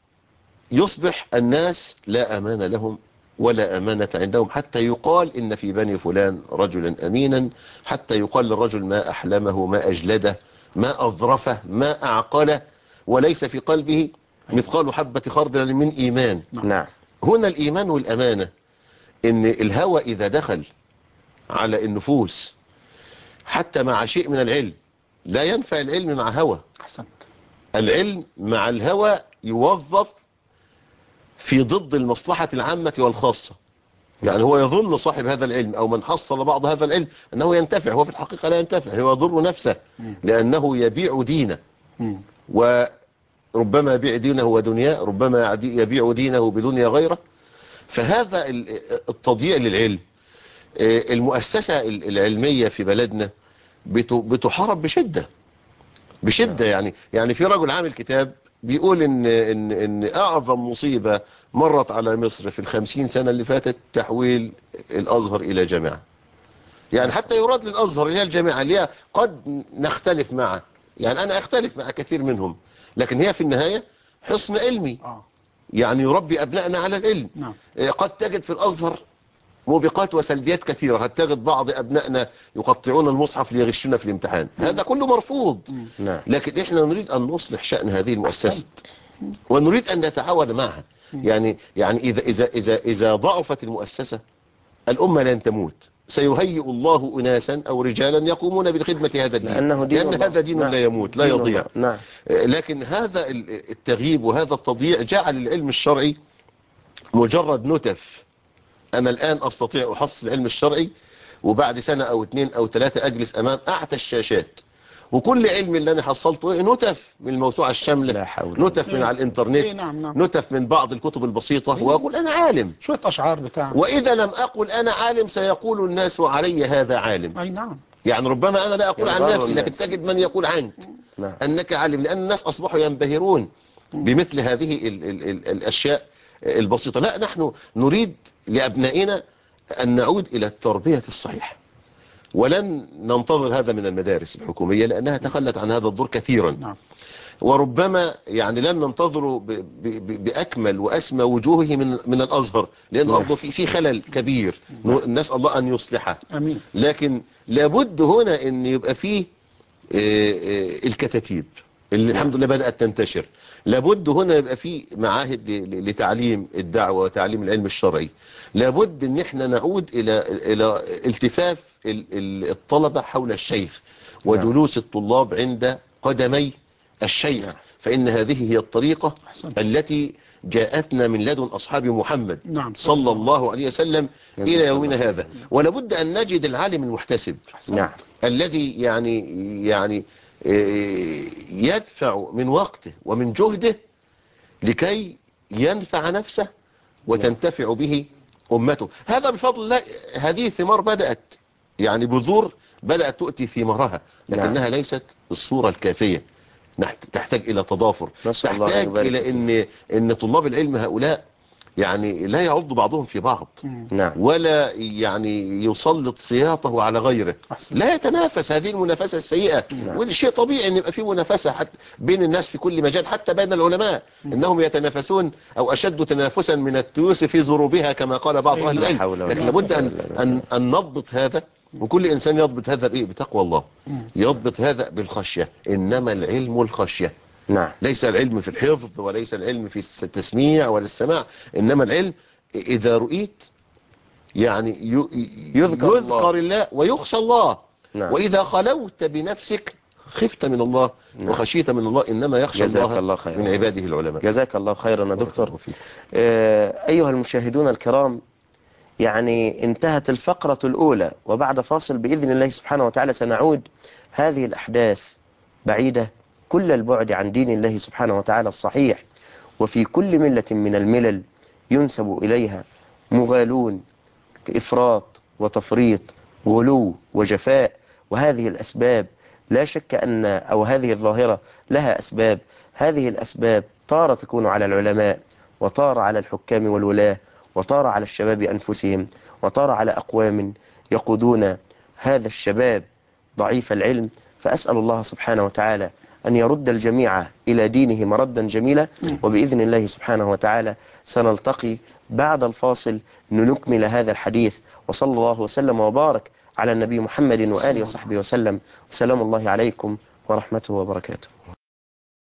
يصبح الناس لا أمان لهم ولا أمانة عندهم، حتى يقال إن في بني فلان رجلا أمينا، حتى يقال للرجل: ما أحلمه، ما أجلده، ما أظرفه، ما أعقله، وليس في قلبه مثقال حبة خردل من إيمان. نعم. هنا الإيمان والأمانة، إن الهوى إذا دخل على النفوس حتى مع شيء من العلم، لا ينفع العلم مع هوى. أحسنت. العلم مع الهوى يوظف في ضد المصلحة العامة والخاصة. يعني هو يظن صاحب هذا العلم أو من حصل بعض هذا العلم أنه ينتفع، هو في الحقيقة لا ينتفع، هو يضر نفسه، لأنه يبيع دينه، مم. وربما يبيع دينه ودنياه، ربما يبيع دينه بدنيا غيره. فهذا ال- التضييع للعلم. آه، المؤسسة العلمية في بلدنا بت- بتحارب بشدة بشدة. يعني يعني في رجل عامل كتاب بيقول ان ان ان اعظم مصيبة مرت على مصر في الخمسين سنة اللي فاتت تحويل الازهر الى جامعة. يعني حتى يراد للازهر اللي هي الجامعة، اللي هي قد نختلف معه، يعني انا اختلف مع كثير منهم، لكن هي في النهاية حصن علمي، آه. يعني يربي ابنائنا على العلم. نعم. آه، قد تجد في الازهر موبقات وسلبيات كثيرة. قد تجد بعض أبنائنا يقطعون المصحف ليغشون في الامتحان، هذا كله مرفوض. نعم. لكن إحنا نريد أن نصلح شأن هذه المؤسسة، أحسنت. ونريد أن نتعاون معها. يعني يعني إذا إذا إذا إذا ضعفت المؤسسة الأمة لن تموت. سيهيئ الله أناسا أو رجالا يقومون بالخدمة هذا الدين، لأنه دين لأن الله. هذا دين نعم. لا يموت لا دين يضيع. الله. نعم. لكن هذا التغييب وهذا التضييع جعل العلم الشرعي مجرد نتف. أنا الآن أستطيع أحصل العلم الشرعي، وبعد سنة أو اثنين أو ثلاثة أجلس أمام أعتى الشاشات، وكل علم اللي أنا حصلته نتف من الموسوعة الشاملة، لا حول ولا نتف من إيه. على الإنترنت، إيه. نعم. نعم. نتف من بعض الكتب البسيطة، إيه. وأقول أنا عالم. شوية أشعار بتاع. وإذا لم أقل أنا عالم سيقول الناس علي هذا عالم. أي نعم. يعني ربما أنا لا أقول عن يغر نفسي، لكن الناس. تجد من يقول عنك نعم. أنك عالم، لأن الناس أصبحوا ينبهرون بمثل هذه ال ال ال الأشياء البسيطة. لا، نحن نريد لأبنائنا أن نعود إلى التربية الصحيحة، ولن ننتظر هذا من المدارس الحكومية لأنها تخلت عن هذا الدور كثيرا. نعم. وربما يعني لن ننتظره ب- ب- ب- بأكمل وأسمى وجوهه من من الأزهر، لأن برضه في في خلل كبير نسأل الله أن يصلحه. امين. لكن لابد هنا أن يبقى فيه آه، آه، الكتاتيب اللي الحمد لله بدأت تنتشر. لابد هنا يبقى في معاهد ل- ل- لتعليم الدعوة وتعليم العلم الشرعي. لابد ان احنا نعود الى الى التفاف ال- ال- الطلبة حول الشيخ وجلوس الطلاب عند قدمي الشيخ، فإن هذه هي الطريقة أحسنت. التي جاءتنا من لدن أصحاب محمد نعم. صلى الله عليه وسلم جزاك إلى الله يومنا خير. هذا. ولابد أن نجد العالم المحتسب أحسنت. نعم. الذي يعني يعني آه، يدفع من وقته ومن جهده لكي ينفع نفسه وتنتفع به أمته. هذا بفضل الله. هذه ثمار بدأت، يعني بذور بدأت تؤتي ثمارها، لكنها ليست بالصورة الكافية. نحت- تحتاج إلى تضافر، نسأل الله أن تحتاج يبارك إلى فيك. إن إن طلاب العلم هؤلاء يعني لا يعض بعضهم في بعض، نعم. ولا يعني يسلط سياطه على غيره، أحسن. لا يتنافس. هذه المنافسة السيئة، ودي شيء طبيعي ان يبقى في منافسة حتى بين الناس في كل مجال، حتى بين العلماء انهم يتنافسون او اشد تنافسا من التيوس في زروبها كما قال بعض أي اهل لا لا العلم. حول ولا لكن قوة لابد ان إلا بالله. ان ان نضبط هذا، وكل انسان يضبط هذا بايه؟ بتقوى الله. يضبط هذا بالخشية، انما العلم الخشية. نعم. ليس العلم في الحفظ، وليس العلم في التسميع ولا السماع، انما العلم اذا رؤيت يعني ي- يذكر يذكر الله. الله ويخشى الله. نعم. وإذا خلوت بنفسك خفت من الله نعم. وخشيت من الله، إنما يخشى جزاك الله الله خيرا. من عباده العلماء. جزاك الله خيرا يا بارك دكتور. الله فيك. آه، أيها المشاهدون الكرام، يعني انتهت الفقرة الأولى، وبعد فاصل بإذن الله سبحانه وتعالى سنعود. هذه الأحداث بعيدة كل البعد عن دين الله سبحانه وتعالى الصحيح، وفي كل ملة من الملل ينسب إليها مغالون، إفراط وتفريط، غلو وجفاء. وهذه الأسباب لا شك أن أو هذه الظاهرة لها أسباب. هذه الأسباب تارة تكون على العلماء، وتارة على الحكام والولاة، وتارة على الشباب أنفسهم، وتارة على أقوام يقودون هذا الشباب ضعيف العلم. فأسأل الله سبحانه وتعالى أن يرد الجميع إلى دينه مردا جميلا. وبإذن الله سبحانه وتعالى سنلتقي بعد الفاصل لنكمل هذا الحديث. وصلى الله وسلم وبارك على النبي محمد وآله وصحبه وسلم. وسلام الله عليكم ورحمته وبركاته.